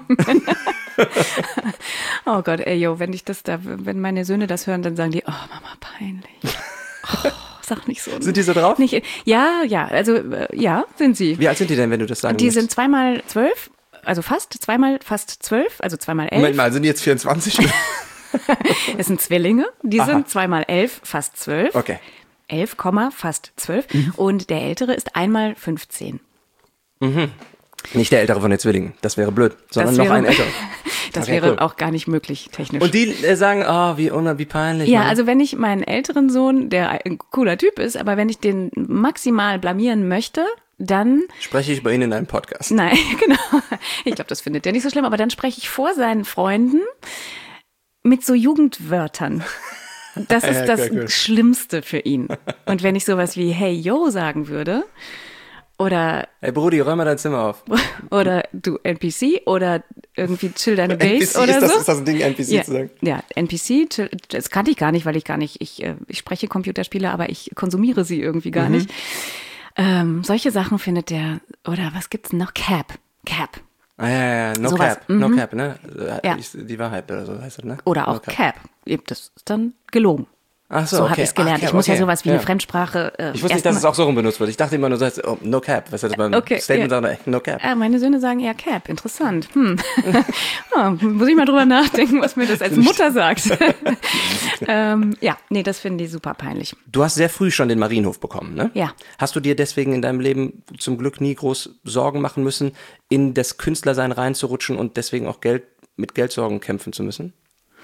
Oh Gott, ey, yo, wenn meine Söhne das hören, dann sagen die, oh, Mama, peinlich. Oh, sag nicht so. Sind die so drauf? Ja, sind sie. Wie alt sind die denn, wenn du das sagen Die sind 2x12, also fast 12, also 2x11. Moment mal, sind die jetzt 24? Das sind Zwillinge, die sind 2x11, fast 12. Okay. 11, fast 12 und der Ältere ist 1x15. Nicht der Ältere von den Zwillingen, das wäre blöd, sondern noch ein Älterer. Das wäre auch gar nicht möglich, technisch. Und die sagen, wie peinlich. Ja, also wenn ich meinen älteren Sohn, der ein cooler Typ ist, aber wenn ich den maximal blamieren möchte, dann spreche ich über ihn in einem Podcast. Nein, genau. Ich glaube, das findet der nicht so schlimm, aber dann spreche ich vor seinen Freunden mit so Jugendwörtern. Das ist das Schlimmste für ihn. Und wenn ich sowas wie Hey Yo sagen würde oder Hey Brudi, räum mal dein Zimmer auf. Oder du NPC oder irgendwie chill deine Base oder so. Ist das ein Ding, NPC zu sagen? Ja, NPC, das kannte ich gar nicht, weil ich spreche Computerspiele, aber ich konsumiere sie irgendwie gar nicht. Solche Sachen findet der, oder was gibt's denn noch? Cap. Ah, ja, no sowas. Cap, no Cap, ne? Ja. Die Wahrheit oder so heißt das, ne? Oder auch no Cap. Das ist dann gelogen. Ach so, so habe ich es gelernt. Ich muss ja sowas wie eine Fremdsprache. Ich wusste nicht, dass es auch so rum benutzt wird. Ich dachte immer nur, no Cap. Was heißt das beim Statement sagen? No Cap. Meine Söhne sagen eher Cap. Interessant. Muss ich mal drüber nachdenken, was mir das als Mutter sagt. Das finden die super peinlich. Du hast sehr früh schon den Marienhof bekommen, ne? Ja. Hast du dir deswegen in deinem Leben zum Glück nie groß Sorgen machen müssen, in das Künstlersein reinzurutschen und deswegen auch mit Geldsorgen kämpfen zu müssen?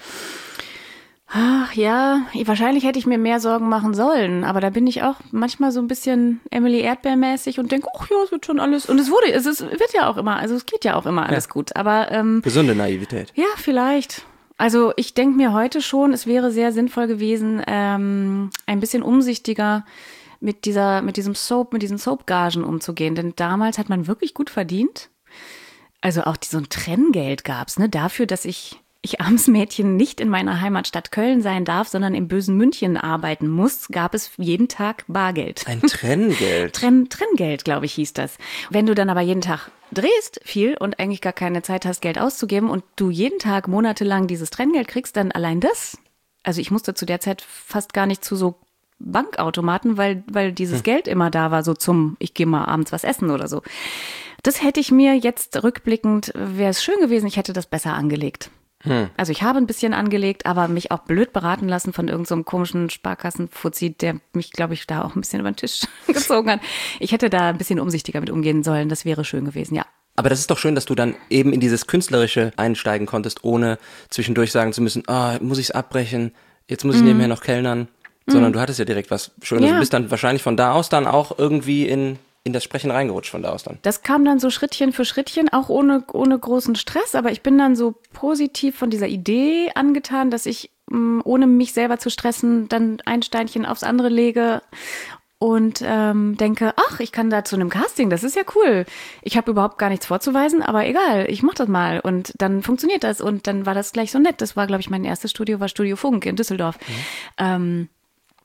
Ach ja, wahrscheinlich hätte ich mir mehr Sorgen machen sollen, aber da bin ich auch manchmal so ein bisschen Emily Erdbeer-mäßig und denke, ach ja, es wird schon alles, und es wird ja auch immer, also es geht ja auch immer alles gut, aber gesunde Naivität. Ja, vielleicht. Also ich denke mir heute schon, es wäre sehr sinnvoll gewesen, ein bisschen umsichtiger mit diesen Soap-Gagen umzugehen, denn damals hat man wirklich gut verdient. Also auch so ein Trenngeld gab's, ne, dafür, dass ich armes Mädchen nicht in meiner Heimatstadt Köln sein darf, sondern im bösen München arbeiten muss, gab es jeden Tag Bargeld. Ein Trenngeld? Trenngeld, glaube ich, hieß das. Wenn du dann aber jeden Tag drehst viel und eigentlich gar keine Zeit hast, Geld auszugeben und du jeden Tag monatelang dieses Trenngeld kriegst, dann allein das. Also ich musste zu der Zeit fast gar nicht zu so Bankautomaten, weil dieses Geld immer da war, so ich gehe mal abends was essen oder so. Das hätte ich mir jetzt rückblickend, wäre es schön gewesen, ich hätte das besser angelegt. Also ich habe ein bisschen angelegt, aber mich auch blöd beraten lassen von irgendeinem komischen Sparkassenfuzzi, der mich, glaube ich, da auch ein bisschen über den Tisch gezogen hat. Ich hätte da ein bisschen umsichtiger mit umgehen sollen, das wäre schön gewesen, ja. Aber das ist doch schön, dass du dann eben in dieses Künstlerische einsteigen konntest, ohne zwischendurch sagen zu müssen, muss ich es abbrechen, jetzt muss ich nebenher noch kellnern, sondern du hattest ja direkt was Schönes. Du bist dann wahrscheinlich von da aus dann auch irgendwie in das Sprechen reingerutscht von da aus dann. Das kam dann so Schrittchen für Schrittchen, auch ohne großen Stress, aber ich bin dann so positiv von dieser Idee angetan, dass ich, ohne mich selber zu stressen, dann ein Steinchen aufs andere lege und denke, ach, ich kann da zu einem Casting, das ist ja cool. Ich habe überhaupt gar nichts vorzuweisen, aber egal, ich mach das mal und dann funktioniert das und dann war das gleich so nett. Das war, glaube ich, mein erstes Studio, war Studio Funk in Düsseldorf.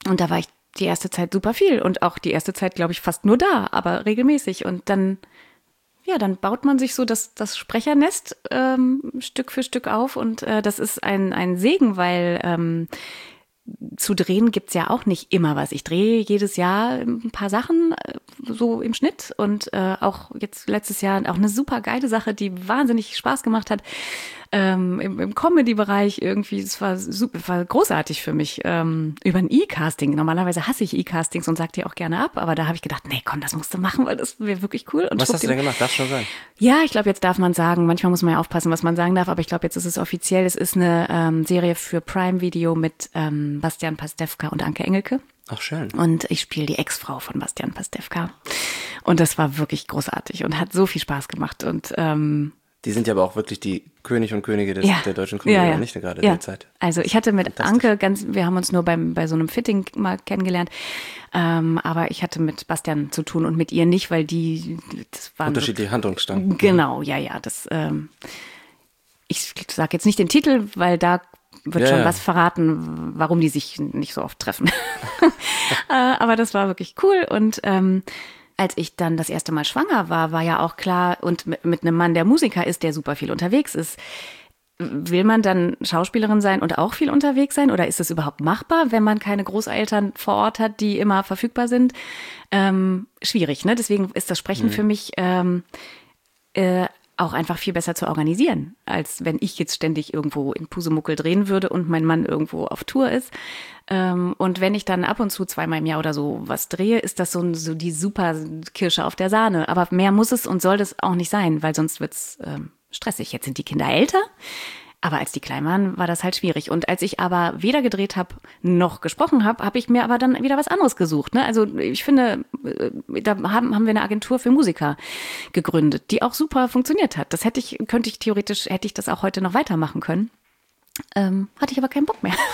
Und da war ich die erste Zeit super viel und auch die erste Zeit, glaube ich, fast nur da, aber regelmäßig. Und dann baut man sich so das Sprechernest Stück für Stück auf und das ist ein Segen, weil zu drehen gibt's ja auch nicht immer was. Ich drehe jedes Jahr ein paar Sachen, so im Schnitt und auch jetzt letztes Jahr auch eine super geile Sache, die wahnsinnig Spaß gemacht hat. Im Comedy-Bereich irgendwie, es war super, war großartig für mich, über ein E-Casting. Normalerweise hasse ich E-Castings und sag die auch gerne ab, aber da habe ich gedacht, nee, komm, das musst du machen, weil das wäre wirklich cool. Und was hast du denn gemacht? Darf schon sein? Ja, ich glaube, jetzt darf man sagen, manchmal muss man ja aufpassen, was man sagen darf, aber ich glaube, jetzt ist es offiziell. Es ist eine Serie für Prime Video mit Bastian Pastewka und Anke Engelke. Ach, schön. Und ich spiele die Ex-Frau von Bastian Pastewka. Und das war wirklich großartig und hat so viel Spaß gemacht. Und die sind ja aber auch wirklich die König und Könige der deutschen Comedy, nicht gerade derzeit. Also ich hatte mit Anke wir haben uns nur bei so einem Fitting mal kennengelernt, aber ich hatte mit Bastian zu tun und mit ihr nicht, weil das waren unterschiedliche Handlungsstränge. Genau, ja, das ich sage jetzt nicht den Titel, weil da wird schon was verraten, warum die sich nicht so oft treffen. Aber das war wirklich cool und als ich dann das erste Mal schwanger war ja auch klar, und mit einem Mann, der Musiker ist, der super viel unterwegs ist, will man dann Schauspielerin sein und auch viel unterwegs sein? Oder ist es überhaupt machbar, wenn man keine Großeltern vor Ort hat, die immer verfügbar sind? Schwierig, ne? Deswegen ist das Sprechen für mich auch einfach viel besser zu organisieren, als wenn ich jetzt ständig irgendwo in Pusemuckel drehen würde und mein Mann irgendwo auf Tour ist. Und wenn ich dann ab und zu 2-mal im Jahr oder so was drehe, ist das so die super Kirsche auf der Sahne. Aber mehr muss es und soll das auch nicht sein, weil sonst wird's stressig. Jetzt sind die Kinder älter, aber als die klein waren, war das halt schwierig. Und als ich aber weder gedreht habe noch gesprochen habe ich mir aber dann wieder was anderes gesucht. Ne? Also ich finde, da haben wir eine Agentur für Musiker gegründet, die auch super funktioniert hat. Das hätte ich das auch heute noch weitermachen können. Hatte ich aber keinen Bock mehr,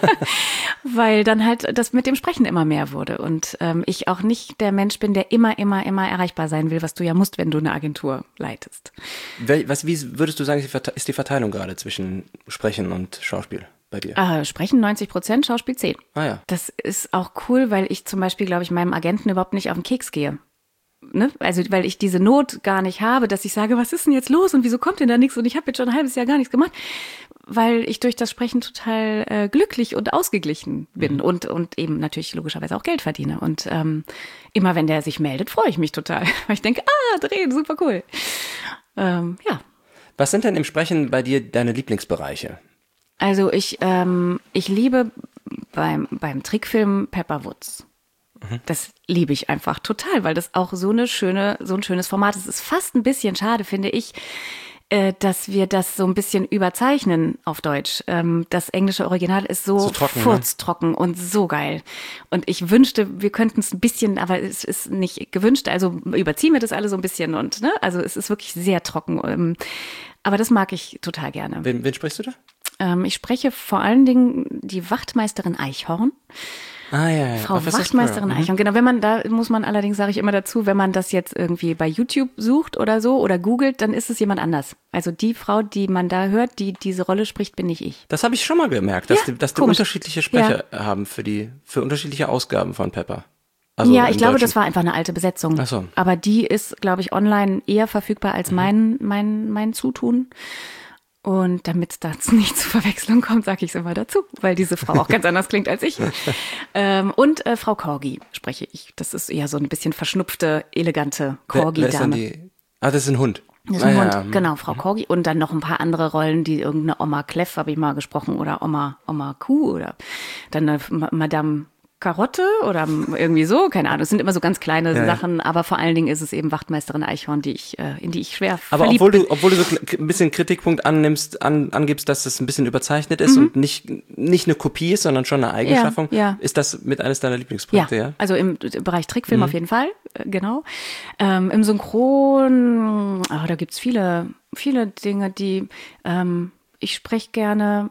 weil dann halt das mit dem Sprechen immer mehr wurde und ich auch nicht der Mensch bin, der immer erreichbar sein will, was du ja musst, wenn du eine Agentur leitest. Wie würdest du sagen, ist die Verteilung gerade zwischen Sprechen und Schauspiel bei dir? Sprechen 90%, Schauspiel 10%. Ah ja. Das ist auch cool, weil ich zum Beispiel, glaube ich, meinem Agenten überhaupt nicht auf den Keks gehe. Ne? Also weil ich diese Not gar nicht habe, dass ich sage, was ist denn jetzt los und wieso kommt denn da nichts und ich habe jetzt schon ein halbes Jahr gar nichts gemacht, weil ich durch das Sprechen total glücklich und ausgeglichen bin und eben natürlich logischerweise auch Geld verdiene und immer wenn der sich meldet, freue ich mich total, weil ich denke, drehen, super cool. Ja. Was sind denn im Sprechen bei dir deine Lieblingsbereiche? Also ich liebe beim Trickfilm Pepper Woods. Das liebe ich einfach total, weil das auch so ein schönes Format ist. Es ist fast ein bisschen schade, finde ich, dass wir das so ein bisschen überzeichnen auf Deutsch. Das englische Original ist so furztrocken und so geil. Und ich wünschte, wir könnten es ein bisschen, aber es ist nicht gewünscht. Also überziehen wir das alle so ein bisschen und ne, also es ist wirklich sehr trocken. Aber das mag ich total gerne. Wen sprichst du da? Ich spreche vor allen Dingen die Wachtmeisterin Eichhorn. Ja. Frau Wachtmeisterin Eichhorn. Genau, da muss man allerdings, sage ich immer dazu, wenn man das jetzt irgendwie bei YouTube sucht oder so oder googelt, dann ist es jemand anders. Also die Frau, die man da hört, die diese Rolle spricht, bin nicht ich. Das habe ich schon mal gemerkt, dass die unterschiedliche Sprecher haben für unterschiedliche Ausgaben von Pepper. Also ja, ich glaube, das war einfach eine alte Besetzung. Ach so. Aber die ist, glaube ich, online eher verfügbar als mein Zutun. Und damit das nicht zu Verwechslung kommt, sage ich es immer dazu, weil diese Frau auch ganz anders klingt als ich. Und Frau Corgi spreche ich. Das ist eher so ein bisschen verschnupfte, elegante Corgi-Dame. Das ist ein Hund. Das ist ein Hund, genau, Frau Corgi. Und dann noch ein paar andere Rollen, die irgendeine Oma Kleff habe ich mal gesprochen oder Oma Kuh oder dann eine Madame Karotte oder irgendwie so, keine Ahnung. Es sind immer so ganz kleine Sachen, aber vor allen Dingen ist es eben Wachtmeisterin Eichhorn, in die ich schwer verliebt bin. Aber obwohl du so ein bisschen Kritikpunkt angibst, dass es ein bisschen überzeichnet ist und nicht eine Kopie ist, sondern schon eine Eigenschaffung, ist das mit eines deiner Lieblingsprojekte, ja? Also im Bereich Trickfilm auf jeden Fall, genau. Im Synchron, da gibt's viele Dinge, die ich spreche gerne.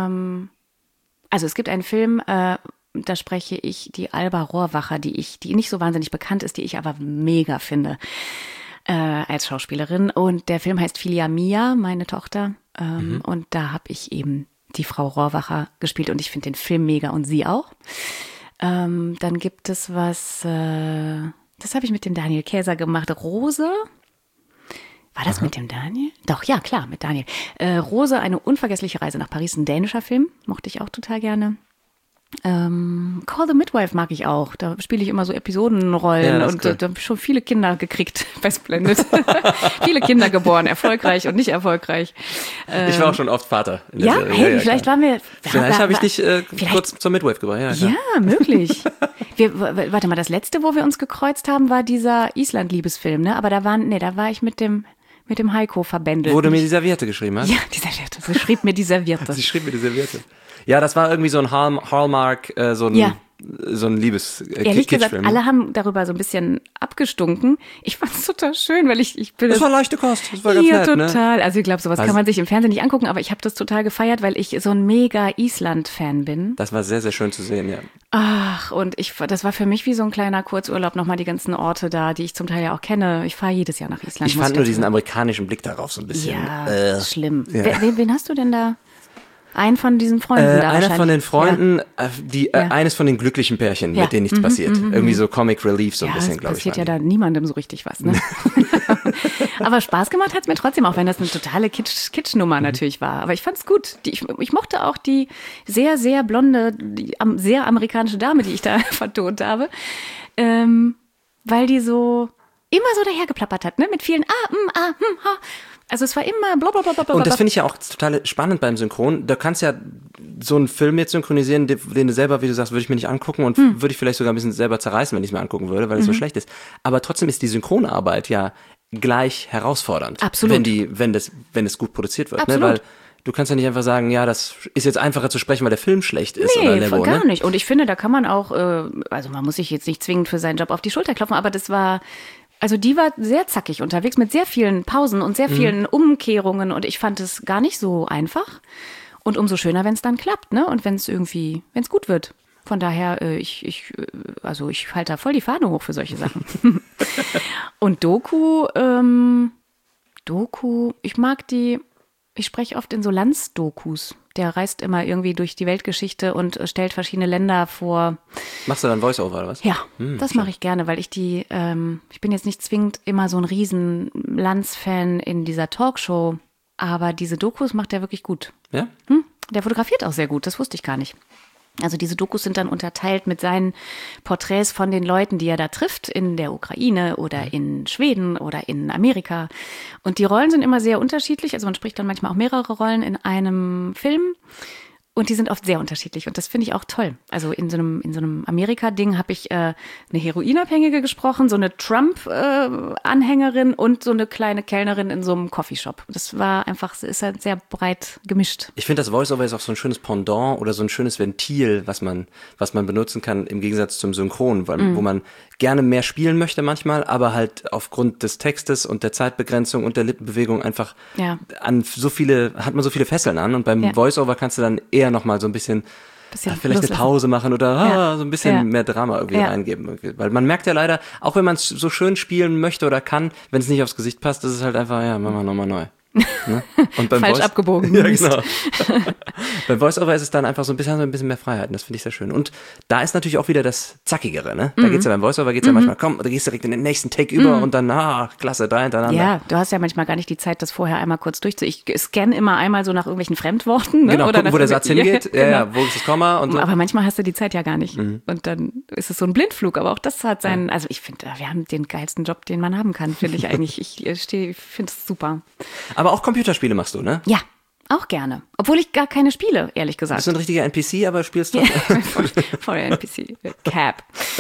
Also es gibt einen Film, da spreche ich die Alba Rohrwacher, die nicht so wahnsinnig bekannt ist, die ich aber mega finde als Schauspielerin. Und der Film heißt Filia Mia, meine Tochter. Und da habe ich eben die Frau Rohrwacher gespielt und ich finde den Film mega und sie auch. Dann gibt es was, das habe ich mit dem Daniel Käser gemacht, Rose. War das mit dem Daniel? Doch, ja, klar, mit Daniel. Rose, eine unvergessliche Reise nach Paris, ein dänischer Film, mochte ich auch total gerne. Call the Midwife mag ich auch. Da spiele ich immer so Episodenrollen und da habe ich schon viele Kinder gekriegt, bestblendet. Viele Kinder geboren, erfolgreich und nicht erfolgreich. Ich war auch schon oft Vater. In der Serie. Hey, vielleicht waren wir... Vielleicht habe ich dich kurz zur Midwife gebracht. Ja, möglich. Warte mal, das letzte, wo wir uns gekreuzt haben, war dieser Island-Liebesfilm, ne? Aber da war ich mit dem Heiko verbändelt. Wo du mir die Serviette geschrieben hast? Ja, die Serviette. Sie schrieb mir die Serviette. Sie schrieb mir die Serviette. Ja, das war irgendwie so ein Hallmark, so ein Liebes-Kitschfilm. Ehrlich gesagt, alle haben darüber so ein bisschen abgestunken. Ich fand es total schön, weil ich bin... Das war leichte Kost, das war ganz nett, total. Ne? Also ich glaube, sowas kann man sich im Fernsehen nicht angucken, aber ich habe das total gefeiert, weil ich so ein mega Island-Fan bin. Das war sehr, sehr schön zu sehen, ja. Ach, und das war für mich wie so ein kleiner Kurzurlaub, nochmal die ganzen Orte da, die ich zum Teil ja auch kenne. Ich fahre jedes Jahr nach Island. Ich fand nur diesen amerikanischen Blick darauf so ein bisschen. Ja, schlimm. Ja. Wen hast du denn da? Einen von diesen Freunden da Einer von den Freunden, eines von den glücklichen Pärchen, mit denen nichts passiert. Irgendwie so Comic Relief so ein bisschen, glaube ich. Passiert ja da niemandem so richtig was, ne? Aber Spaß gemacht hat's mir trotzdem, auch wenn das eine totale Kitschnummer natürlich war. Aber ich fand's gut. Ich mochte auch die sehr, sehr blonde, sehr amerikanische Dame, die ich da vertont habe, weil die so immer so dahergeplappert hat, ne? Mit vielen Also es war immer blablabla. Und das finde ich ja auch total spannend beim Synchron. Da kannst ja so einen Film jetzt synchronisieren, den du selber, wie du sagst, würde ich mir nicht angucken und würde ich vielleicht sogar ein bisschen selber zerreißen, wenn ich es mir angucken würde, weil es so schlecht ist. Aber trotzdem ist die Synchronarbeit ja gleich herausfordernd. Absolut. Wenn es gut produziert wird. Absolut. Ne? Weil du kannst ja nicht einfach sagen, ja, das ist jetzt einfacher zu sprechen, weil der Film schlecht ist. Nee, oder Level, gar nicht. Und ich finde, da kann man auch, also man muss sich jetzt nicht zwingend für seinen Job auf die Schulter klopfen, aber also die war sehr zackig unterwegs mit sehr vielen Pausen und sehr vielen Umkehrungen und ich fand es gar nicht so einfach. Und umso schöner, wenn es dann klappt, ne? Und wenn es gut wird. Von daher, ich halte da voll die Fahne hoch für solche Sachen. Und Doku, ich spreche oft in so Landsdokus. Der reist immer irgendwie durch die Weltgeschichte und stellt verschiedene Länder vor. Machst du dann Voice-Over oder was? Ja, das mache ich gerne, weil ich ich bin jetzt nicht zwingend immer so ein riesen Landsfan in dieser Talkshow, aber diese Dokus macht er wirklich gut. Ja? Der fotografiert auch sehr gut, das wusste ich gar nicht. Also diese Dokus sind dann unterteilt mit seinen Porträts von den Leuten, die er da trifft, in der Ukraine oder in Schweden oder in Amerika. Und die Rollen sind immer sehr unterschiedlich. Also man spricht dann manchmal auch mehrere Rollen in einem Film. Und die sind oft sehr unterschiedlich und das finde ich auch toll. Also in so einem Amerika-Ding habe ich eine Heroinabhängige gesprochen, so eine Trump-Anhängerin und so eine kleine Kellnerin in so einem Coffeeshop. Das war einfach, ist halt sehr breit gemischt. Ich finde, das Voice-Over ist auch so ein schönes Pendant oder so ein schönes Ventil, was man benutzen kann im Gegensatz zum Synchron, wo man gerne mehr spielen möchte manchmal, aber halt aufgrund des Textes und der Zeitbegrenzung und der Lippenbewegung einfach hat man so viele Fesseln an und beim Voice-Over kannst du dann eher noch mal so ein bisschen vielleicht loslassen. Eine Pause machen oder so ein bisschen mehr Drama irgendwie reingeben. Weil man merkt ja leider, auch wenn man es so schön spielen möchte oder kann, wenn es nicht aufs Gesicht passt, ist es halt einfach, machen wir nochmal neu. Ne? Und beim Falsch abgebogen. Ja, genau. Beim Voice-Over ist es dann einfach so ein bisschen mehr Freiheit. Und das finde ich sehr schön. Und da ist natürlich auch wieder das Zackigere. Ne? Da geht's ja beim Voice-Over ja manchmal, komm, da gehst du direkt in den nächsten Take über und dann, klasse, 3 hintereinander. Ja, du hast ja manchmal gar nicht die Zeit, das vorher einmal kurz Ich scanne immer einmal so nach irgendwelchen Fremdworten. Ne? Genau, oder gucken, wo der Satz hingeht. Ja, wo ist das Komma und so. Aber manchmal hast du die Zeit ja gar nicht. Und dann ist es so ein Blindflug. Aber auch das hat seinen, also ich finde, wir haben den geilsten Job, den man haben kann, finde ich eigentlich. Ich finde es super. Aber auch Computerspiele machst du, ne? Ja, auch gerne. Obwohl ich gar keine spiele, ehrlich gesagt. Bist du ein richtiger NPC, aber spielst du? Voll NPC. Cap.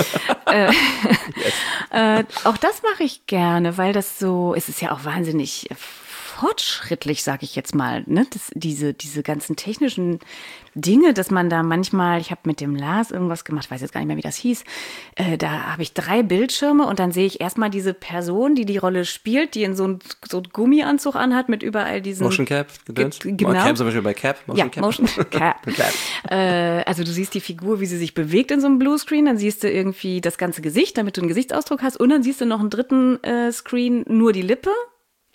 Auch das mache ich gerne, weil es ist ja auch wahnsinnig fortschrittlich, sage ich jetzt mal, ne? Diese ganzen technischen Dinge, dass man da manchmal, ich habe mit dem Lars irgendwas gemacht, weiß jetzt gar nicht mehr, wie das hieß, da habe ich 3 Bildschirme und dann sehe ich erstmal diese Person, die Rolle spielt, die in so einen Gummianzug anhat mit überall diesen... Motion Cap, gedöns. Genau. Cam zum Beispiel bei Cap. Motion Cap. Also du siehst die Figur, wie sie sich bewegt in so einem Bluescreen, dann siehst du irgendwie das ganze Gesicht, damit du einen Gesichtsausdruck hast und dann siehst du noch einen dritten Screen, nur die Lippe.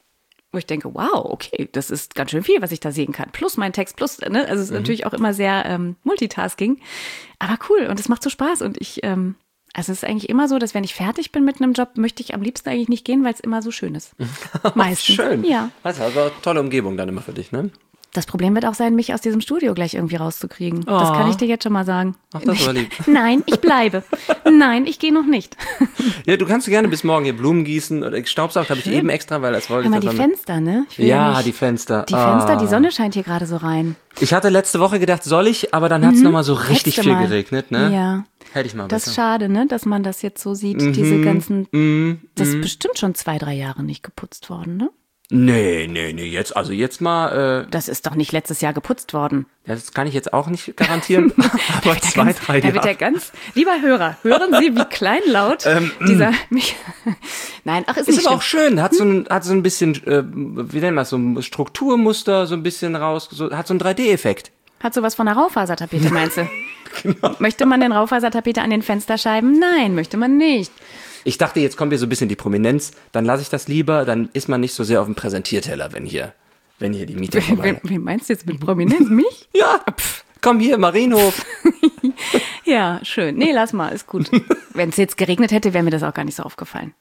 wo ich denke, wow, okay, das ist ganz schön viel, was ich da sehen kann. Plus mein Text, plus, ne? Also es ist natürlich auch immer sehr Multitasking. Aber cool und es macht so Spaß. Und also es ist eigentlich immer so, dass wenn ich fertig bin mit einem Job, möchte ich am liebsten eigentlich nicht gehen, weil es immer so schön ist. Meistens. Schön. Ja. Also tolle Umgebung dann immer für dich, ne? Das Problem wird auch sein, mich aus diesem Studio gleich irgendwie rauszukriegen. Das kann ich dir jetzt schon mal sagen. Ach, das war lieb. Nein, ich bleibe. Nein, ich gehe noch nicht. Ja, du kannst gerne bis morgen hier Blumen gießen oder Staubsaugt habe ich eben extra, weil das wollte Hör ich. mal, die Fenster, ne? Ja, die Fenster. Die Fenster, die Sonne scheint hier gerade so rein. Ich hatte letzte Woche gedacht, soll ich, aber dann hat es nochmal so richtig Hättest du viel mal. geregnet, ne? Ja. Hätte ich mal Das besser. ist schade, ne, dass man das jetzt so sieht, diese ganzen, das ist bestimmt schon 2-3 Jahre nicht geputzt worden, ne? Nee, jetzt mal, Das ist doch nicht letztes Jahr geputzt worden. das kann ich jetzt auch nicht garantieren, aber 2-3 Da wird Jahre. lieber Hörer, hören Sie, wie kleinlaut dieser, nein, ach, ist nicht Ist aber auch schlimm. schön, hat so ein bisschen, wie nennt man das, so ein Strukturmuster so ein bisschen raus, hat so einen 3D-Effekt. Hat sowas von einer Raufasertapete, meinst du? Genau. Möchte man denn Raufasertapete an den Fensterscheiben? Nein, möchte man nicht. Ich dachte, jetzt kommt hier so ein bisschen die Prominenz, dann lasse ich das lieber, dann ist man nicht so sehr auf dem Präsentierteller, wenn hier die Miete vorbei ist. Wen meinst du jetzt mit Prominenz? Mich? Ja, komm hier, Marienhof. Ja, schön. Nee, lass mal, ist gut. Wenn es jetzt geregnet hätte, wäre mir das auch gar nicht so aufgefallen.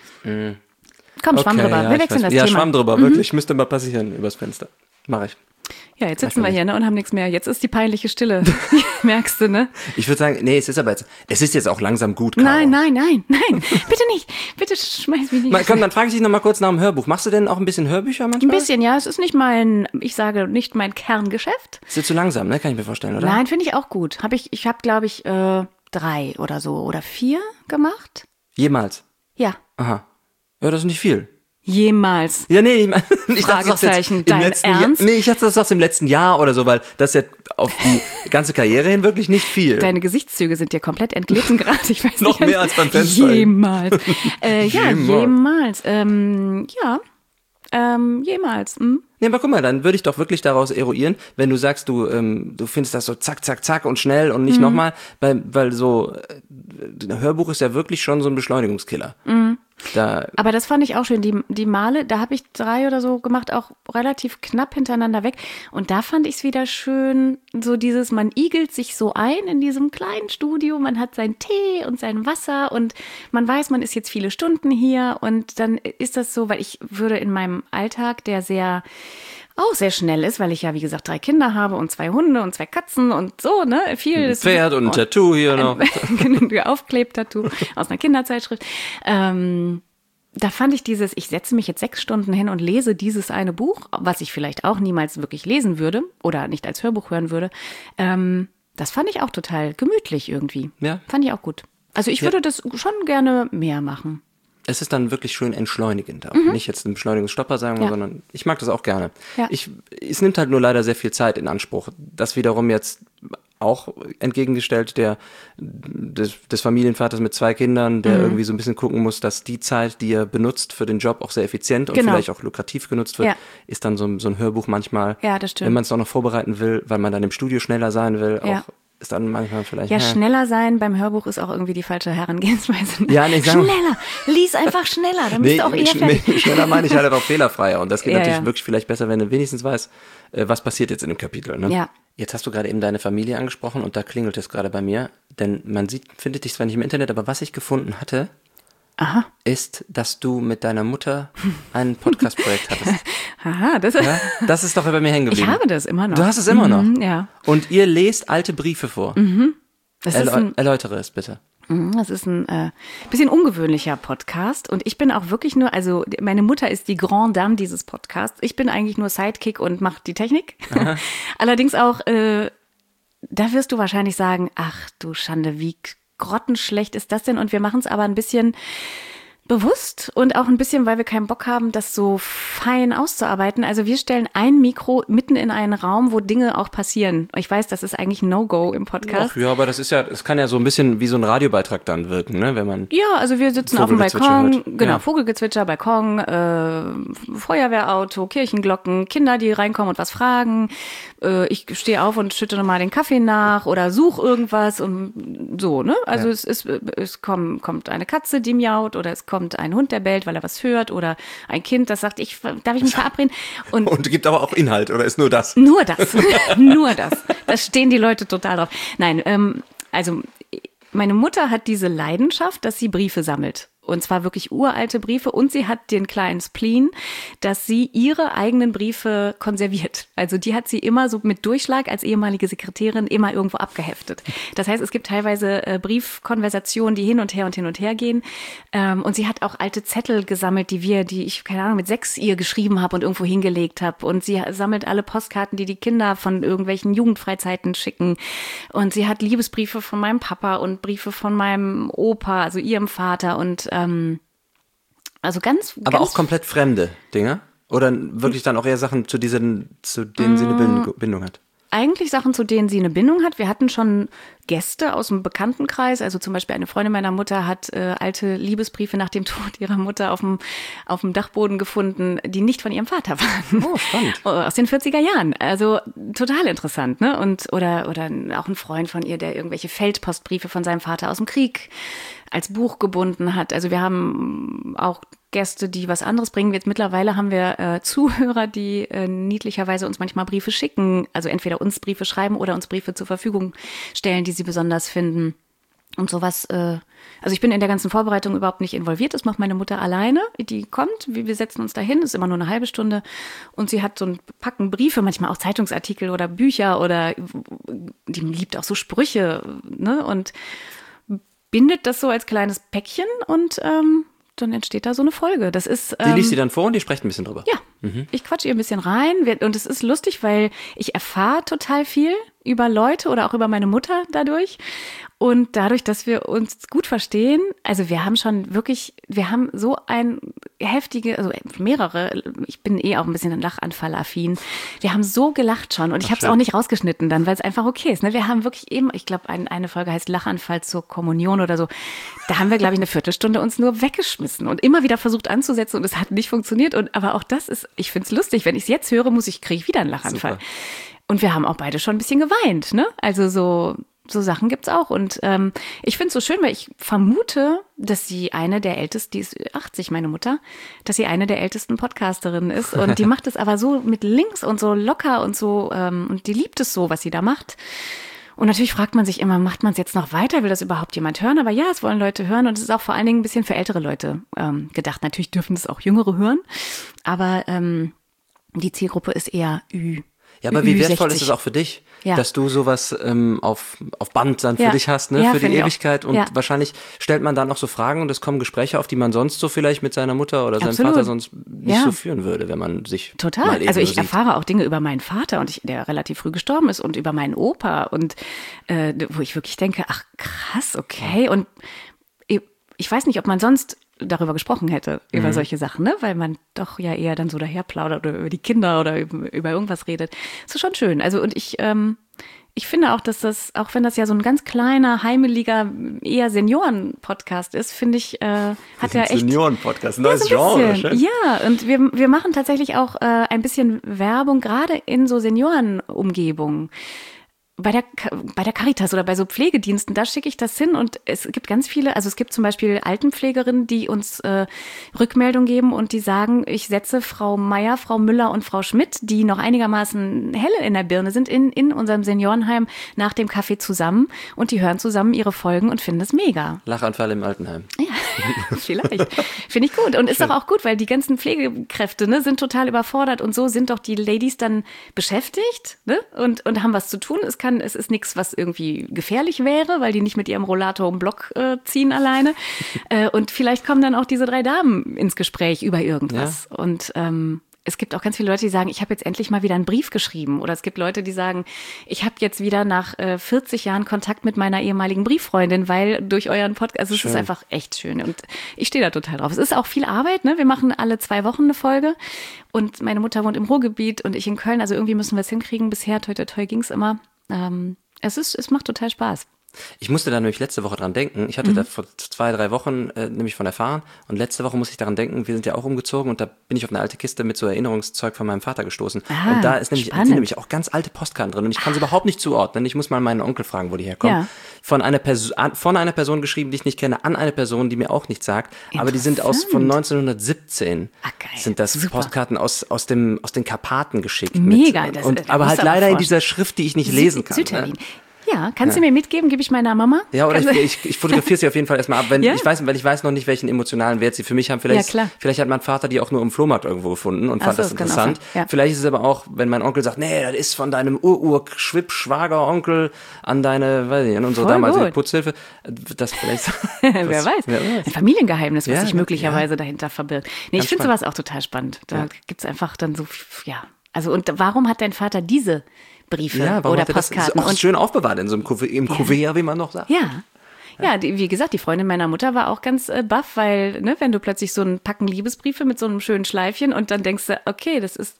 Komm, Schwamm drüber. ja, Wir ich wechseln weiß. das Ja, Thema. Schwamm drüber, wirklich. Müsste mal passieren übers Fenster. Mach ich. Ja, jetzt sitzen wir hier, ne, und haben nichts mehr. Jetzt ist die peinliche Stille. Merkst du, ne? Ich würde sagen, nee, es ist jetzt auch langsam gut, Caro. Nein. Bitte nicht. Bitte schmeiß mich nicht. Komm, dann frage ich dich noch mal kurz nach dem Hörbuch. Machst du denn auch ein bisschen Hörbücher Ein manchmal? bisschen, ja. Es ist nicht nicht mein Kerngeschäft. Ist dir zu langsam, ne? Kann ich mir vorstellen, oder? Nein, finde ich auch gut. Ich habe, glaube ich, 3 oder so oder 4 gemacht. Jemals? Ja. Aha. Ja, das ist nicht viel. Jemals. Ja, nee, ich dachte, das Fragezeichen, jetzt im dein letzten Ernst? Jahr. Nee, ich dachte, das ist im letzten Jahr oder so, weil das ist ja auf die ganze Karriere hin wirklich nicht viel. Deine Gesichtszüge sind dir komplett entglitten gerade. Ich weiß Noch nicht. mehr als beim Fenster. Jemals. Ja, Jemals. Jemals. Nee, aber guck mal, dann würde ich doch wirklich daraus eruieren, wenn du sagst, du findest das so zack, zack, zack und schnell und nicht nochmal, weil so ein Hörbuch ist ja wirklich schon so ein Beschleunigungskiller. Aber das fand ich auch schön. Die Male, da habe ich 3 oder so gemacht, auch relativ knapp hintereinander weg. Und da fand ich es wieder schön, so dieses, man igelt sich so ein in diesem kleinen Studio, man hat seinen Tee und sein Wasser und man weiß, man ist jetzt viele Stunden hier und dann ist das so, weil ich würde in meinem Alltag, der auch sehr schnell ist, weil ich ja, wie gesagt, 3 Kinder habe und 2 Hunde und 2 Katzen und so, ne, viel. Ein Pferd und ein Tattoo hier noch. Ein Aufklebtattoo aus einer Kinderzeitschrift. Da fand ich ich setze mich jetzt 6 Stunden hin und lese dieses eine Buch, was ich vielleicht auch niemals wirklich lesen würde oder nicht als Hörbuch hören würde. Das fand ich auch total gemütlich irgendwie. Ja. Fand ich auch gut. Also ich würde das schon gerne mehr machen. Es ist dann wirklich schön entschleunigend auch. Nicht jetzt ein Beschleunigungsstopper sagen, Ja. sondern ich mag das auch gerne. Ja. Es nimmt halt nur leider sehr viel Zeit in Anspruch. Das wiederum jetzt auch entgegengestellt des Familienvaters mit 2 Kindern, der irgendwie so ein bisschen gucken muss, dass die Zeit, die er benutzt für den Job, auch sehr effizient und Genau. vielleicht auch lukrativ genutzt wird, Ja. ist dann so ein Hörbuch manchmal, Ja, das stimmt. wenn man es auch noch vorbereiten will, weil man dann im Studio schneller sein will, Ja. auch ist dann manchmal vielleicht... Ja, schneller sein beim Hörbuch ist auch irgendwie die falsche Herangehensweise. Ja, nee, sagen wir- schneller, lies einfach schneller, dann bist du auch eher fertig. schneller meine ich halt auch fehlerfreier. Und das geht Ja, natürlich ja. wirklich vielleicht besser, wenn du wenigstens weißt, was passiert jetzt in dem Kapitel. Ne? Ja. Jetzt hast du gerade eben deine Familie angesprochen und da klingelt es gerade bei mir. Denn man findet dich zwar nicht im Internet, aber was ich gefunden hatte, ist, dass du mit deiner Mutter ein Podcast-Projekt hattest. Aha, Ja? Das ist doch bei mir hängen ich geblieben. habe das immer noch. Du hast es immer noch? Ja. Und ihr lest alte Briefe vor. Das ist Erläutere es bitte. Das ist ein bisschen ungewöhnlicher Podcast und ich bin auch wirklich nur, also meine Mutter ist die Grande Dame dieses Podcasts. Ich bin eigentlich nur Sidekick und mache die Technik. Allerdings auch, da wirst du wahrscheinlich sagen, ach du Schande, wie grottenschlecht ist das denn? Und wir machen es aber ein bisschen bewusst und auch ein bisschen, weil wir keinen Bock haben, das so fein auszuarbeiten. Also wir stellen ein Mikro mitten in einen Raum, wo Dinge auch passieren. Ich weiß, das ist eigentlich ein No-Go im Podcast. Ach, ja, aber das kann ja so ein bisschen wie so ein Radiobeitrag dann wirken, ne? Wenn man Ja, also wir sitzen auf dem Vogelgezwitscher Balkon, hört. genau, Ja. Vogelgezwitscher, Balkon, Feuerwehrauto, Kirchenglocken, Kinder, die reinkommen und was fragen. Ich stehe auf und schütte nochmal den Kaffee nach oder suche irgendwas und so, ne? Also es kommt eine Katze, die miaut oder es kommt kommt ein Hund, der bellt, weil er was hört oder ein Kind, das sagt, darf ich mich verabreden? Und gibt aber auch Inhalt, oder ist nur das? Nur das, nur das. Da stehen die Leute total drauf. Nein, also meine Mutter hat diese Leidenschaft, dass sie Briefe sammelt. Und zwar wirklich uralte Briefe. Und sie hat den kleinen Spleen, dass sie ihre eigenen Briefe konserviert. Also die hat sie immer so mit Durchschlag als ehemalige Sekretärin immer irgendwo abgeheftet. Das heißt, es gibt teilweise Briefkonversationen, die hin und her gehen. Und sie hat auch alte Zettel gesammelt, die ich, keine Ahnung, mit 6 ihr geschrieben habe und irgendwo hingelegt habe. Und sie sammelt alle Postkarten, die Kinder von irgendwelchen Jugendfreizeiten schicken. Und sie hat Liebesbriefe von meinem Papa und Briefe von meinem Opa, also ihrem Vater und also ganz. Aber auch komplett fremde Dinge? Oder wirklich dann auch eher Sachen, zu denen sie eine Bindung hat? Eigentlich Sachen, zu denen sie eine Bindung hat. Wir hatten schon Gäste aus dem Bekanntenkreis. Also zum Beispiel eine Freundin meiner Mutter hat alte Liebesbriefe nach dem Tod ihrer Mutter auf dem Dachboden gefunden, die nicht von ihrem Vater waren. Oh, spannend. Aus den 40er Jahren. Also total interessant, ne? Oder auch ein Freund von ihr, der irgendwelche Feldpostbriefe von seinem Vater aus dem Krieg als Buch gebunden hat. Also wir haben auch Gäste, die was anderes bringen. Jetzt mittlerweile haben wir Zuhörer, die niedlicherweise uns manchmal Briefe schicken, also entweder uns Briefe schreiben oder uns Briefe zur Verfügung stellen, die sie besonders finden. Und sowas, also ich bin in der ganzen Vorbereitung überhaupt nicht involviert. Das macht meine Mutter alleine. Die kommt, wir setzen uns dahin, ist immer nur eine halbe Stunde. Und sie hat so ein Packen Briefe, manchmal auch Zeitungsartikel oder Bücher oder die liebt auch so Sprüche, ne? Und bindet das so als kleines Päckchen und dann entsteht da so eine Folge. Das ist, die liest sie dann vor und die sprecht ein bisschen drüber. Ja, ich quatsche ihr ein bisschen rein und es ist lustig, weil ich erfahre total viel über Leute oder auch über meine Mutter dadurch. Und dadurch, dass wir uns gut verstehen, also wir haben so ein also mehrere, ich bin auch ein bisschen Lachanfall-affin. Wir haben so gelacht schon und ich habe es auch nicht rausgeschnitten dann, weil es einfach okay ist. Ne? Wir haben wirklich eben, ich glaube, eine Folge heißt Lachanfall zur Kommunion oder so. Da haben wir, glaube ich, eine Viertelstunde uns nur weggeschmissen und immer wieder versucht anzusetzen und es hat nicht funktioniert. Aber auch das ist, ich finde es lustig, wenn ich es jetzt höre, kriege ich wieder einen Lachanfall. Super. Und wir haben auch beide schon ein bisschen geweint, ne? Also so Sachen gibt's auch. Und ich finde es so schön, weil ich vermute, dass sie eine der ältesten, die ist 80, meine Mutter, dass sie eine der ältesten Podcasterinnen ist. Und die macht es aber so mit Links und so locker und so, und die liebt es so, was sie da macht. Und natürlich fragt man sich immer, macht man es jetzt noch weiter? Will das überhaupt jemand hören? Aber ja, es wollen Leute hören und es ist auch vor allen Dingen ein bisschen für ältere Leute gedacht. Natürlich dürfen es auch Jüngere hören, aber die Zielgruppe ist eher Ja, aber wie wertvoll ist es auch für dich, dass du sowas auf Band dann für dich hast, ne, für die Ewigkeit. Und wahrscheinlich stellt man dann auch so Fragen und es kommen Gespräche auf, die man sonst so vielleicht mit seiner Mutter oder seinem Vater sonst nicht so führen würde, wenn man sich mal eben also ich sieht. erfahre auch Dinge über meinen Vater der relativ früh gestorben ist und über meinen Opa und wo ich wirklich denke, ach krass, okay. Und ich weiß nicht, ob man sonst darüber gesprochen hätte, über solche Sachen, ne? Weil man doch ja eher dann so daher plaudert oder über die Kinder oder über irgendwas redet. Das ist schon schön. Also und ich finde auch, dass das, auch wenn das ja so ein ganz kleiner, heimeliger, eher Senioren-Podcast ist, finde ich, hat er echt... Senioren-Podcast, neues Genre. Schön. Ja, und wir machen tatsächlich auch ein bisschen Werbung, gerade in so Seniorenumgebungen. Bei der Caritas oder bei so Pflegediensten, da schicke ich das hin und es gibt ganz viele, also es gibt zum Beispiel Altenpflegerinnen, die uns Rückmeldung geben und die sagen, ich setze Frau Meier, Frau Müller und Frau Schmidt, die noch einigermaßen helle in der Birne sind, in unserem Seniorenheim nach dem Kaffee zusammen und die hören zusammen ihre Folgen und finden es mega. Lachanfall im Altenheim. Ja, vielleicht. Finde ich gut. Und ist doch auch gut, weil die ganzen Pflegekräfte, ne, sind total überfordert und so sind doch die Ladies dann beschäftigt, ne, und haben was zu tun. Es ist nichts, was irgendwie gefährlich wäre, weil die nicht mit ihrem Rollator um Block ziehen alleine. Und vielleicht kommen dann auch diese 3 Damen ins Gespräch über irgendwas. Ja. Und es gibt auch ganz viele Leute, die sagen, ich habe jetzt endlich mal wieder einen Brief geschrieben. Oder es gibt Leute, die sagen, ich habe jetzt wieder nach 40 Jahren Kontakt mit meiner ehemaligen Brieffreundin, weil durch euren Podcast, also es ist einfach echt schön. Und ich stehe da total drauf. Es ist auch viel Arbeit, ne? Wir machen alle 2 Wochen eine Folge. Und meine Mutter wohnt im Ruhrgebiet und ich in Köln. Also irgendwie müssen wir es hinkriegen. Bisher, toi toi toi, ging es immer. Es macht total Spaß. Ich musste da nämlich letzte Woche dran denken. Ich hatte da vor 2-3 Wochen nämlich von erfahren und letzte Woche musste ich daran denken, wir sind ja auch umgezogen und da bin ich auf eine alte Kiste mit so Erinnerungszeug von meinem Vater gestoßen. Und da sind nämlich auch ganz alte Postkarten drin und ich kann sie überhaupt nicht zuordnen. Ich muss mal meinen Onkel fragen, wo die herkommen. Ja. Von einer Person geschrieben, die ich nicht kenne, an eine Person, die mir auch nichts sagt. Aber die sind von 1917. Geil. Sind das super. Postkarten aus den Karpaten geschickt. Mega. Aber halt leider in dieser Schrift, die ich nicht lesen kann. Südtermin. Ja, kannst du mir mitgeben, gebe ich meiner Mama? Ja, oder ich fotografiere sie auf jeden Fall erstmal ab, weil ich weiß noch nicht, welchen emotionalen Wert sie für mich haben. Vielleicht hat mein Vater die auch nur im Flohmarkt irgendwo gefunden und fand das interessant. Vielleicht ist es aber auch, wenn mein Onkel sagt, nee, das ist von deinem Schwager-Onkel an deine, weiß ich, an unsere damalige Putzhilfe. Das vielleicht. Wer weiß. Ein Familiengeheimnis, was sich möglicherweise dahinter verbirgt. Nee, ich finde sowas auch total spannend. Da gibt's einfach dann so, Also, und warum hat dein Vater diese Briefe oder Postkarten? Das ist auch schön aufbewahrt in so einem Kuvert, wie man noch sagt. Ja, wie gesagt, die Freundin meiner Mutter war auch ganz baff, weil, wenn du plötzlich so ein Packen Liebesbriefe mit so einem schönen Schleifchen und dann denkst du, okay, das ist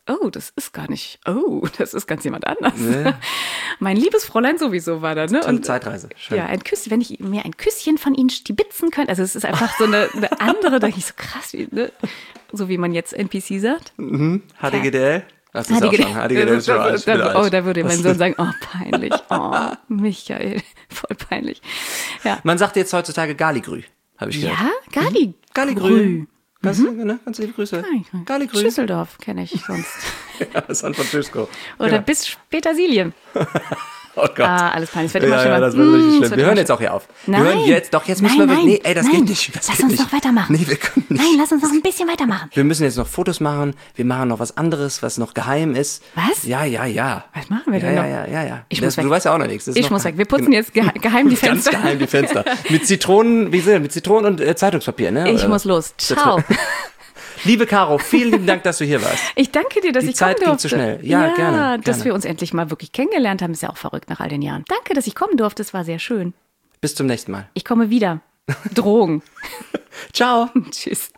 ganz jemand anders. Ja. Mein liebes Fräulein sowieso war da, ne? Tolle Zeitreise. Schön. Ja, ein Küsschen, wenn ich mir ein Küsschen von ihnen stibitzen könnte, also es ist einfach so eine andere, da ich so krass, so wie man jetzt NPC sagt. HDGDL. Das ist auch schon HDGDL. Da würde mein Sohn sagen, oh, peinlich. Oh, Michael, voll peinlich. Ja. Man sagt jetzt heutzutage Galigrü, habe ich gehört. Ja, Galigrü. Ganz liebe Grüße. Galigrü. Schüsseldorf kenne ich sonst. San Francisco. Oder bis Petersilien. Oh Gott. Alles peinlich. Das wird immer das wird richtig schlimm. Wir hören jetzt auch hier auf. Nein. Wir hören jetzt müssen wir wirklich. Nee, das geht nicht. Lass uns noch weitermachen. Nee, wir können nicht. Nein, lass uns noch ein bisschen weitermachen. Wir müssen jetzt noch Fotos machen. Wir machen noch was anderes, was noch geheim ist. Was? Ja. Was machen wir denn noch? Ja. Du weißt ja auch noch nichts. Ich muss weg. Wir putzen jetzt geheim die Fenster. Ganz geheim die Fenster. Mit Zitronen, mit Zitronen und Zeitungspapier, ne? Ich muss los. Ciao. Liebe Caro, vielen lieben Dank, dass du hier warst. Ich danke dir, dass ich kommen durfte. Die Zeit ging zu schnell. Ja, gerne. Dass wir uns endlich mal wirklich kennengelernt haben, ist ja auch verrückt nach all den Jahren. Danke, dass ich kommen durfte, es war sehr schön. Bis zum nächsten Mal. Ich komme wieder. Drogen. Ciao. Tschüss.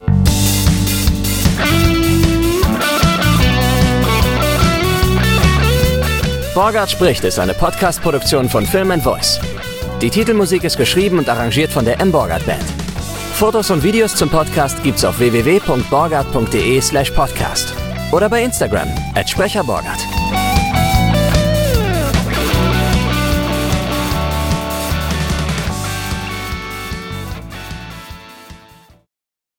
Borgard spricht ist eine Podcast-Produktion von Film & Voice. Die Titelmusik ist geschrieben und arrangiert von der M. Borgard Band. Fotos und Videos zum Podcast gibt's auf www.borgard.de/podcast oder bei Instagram @sprecherborgard.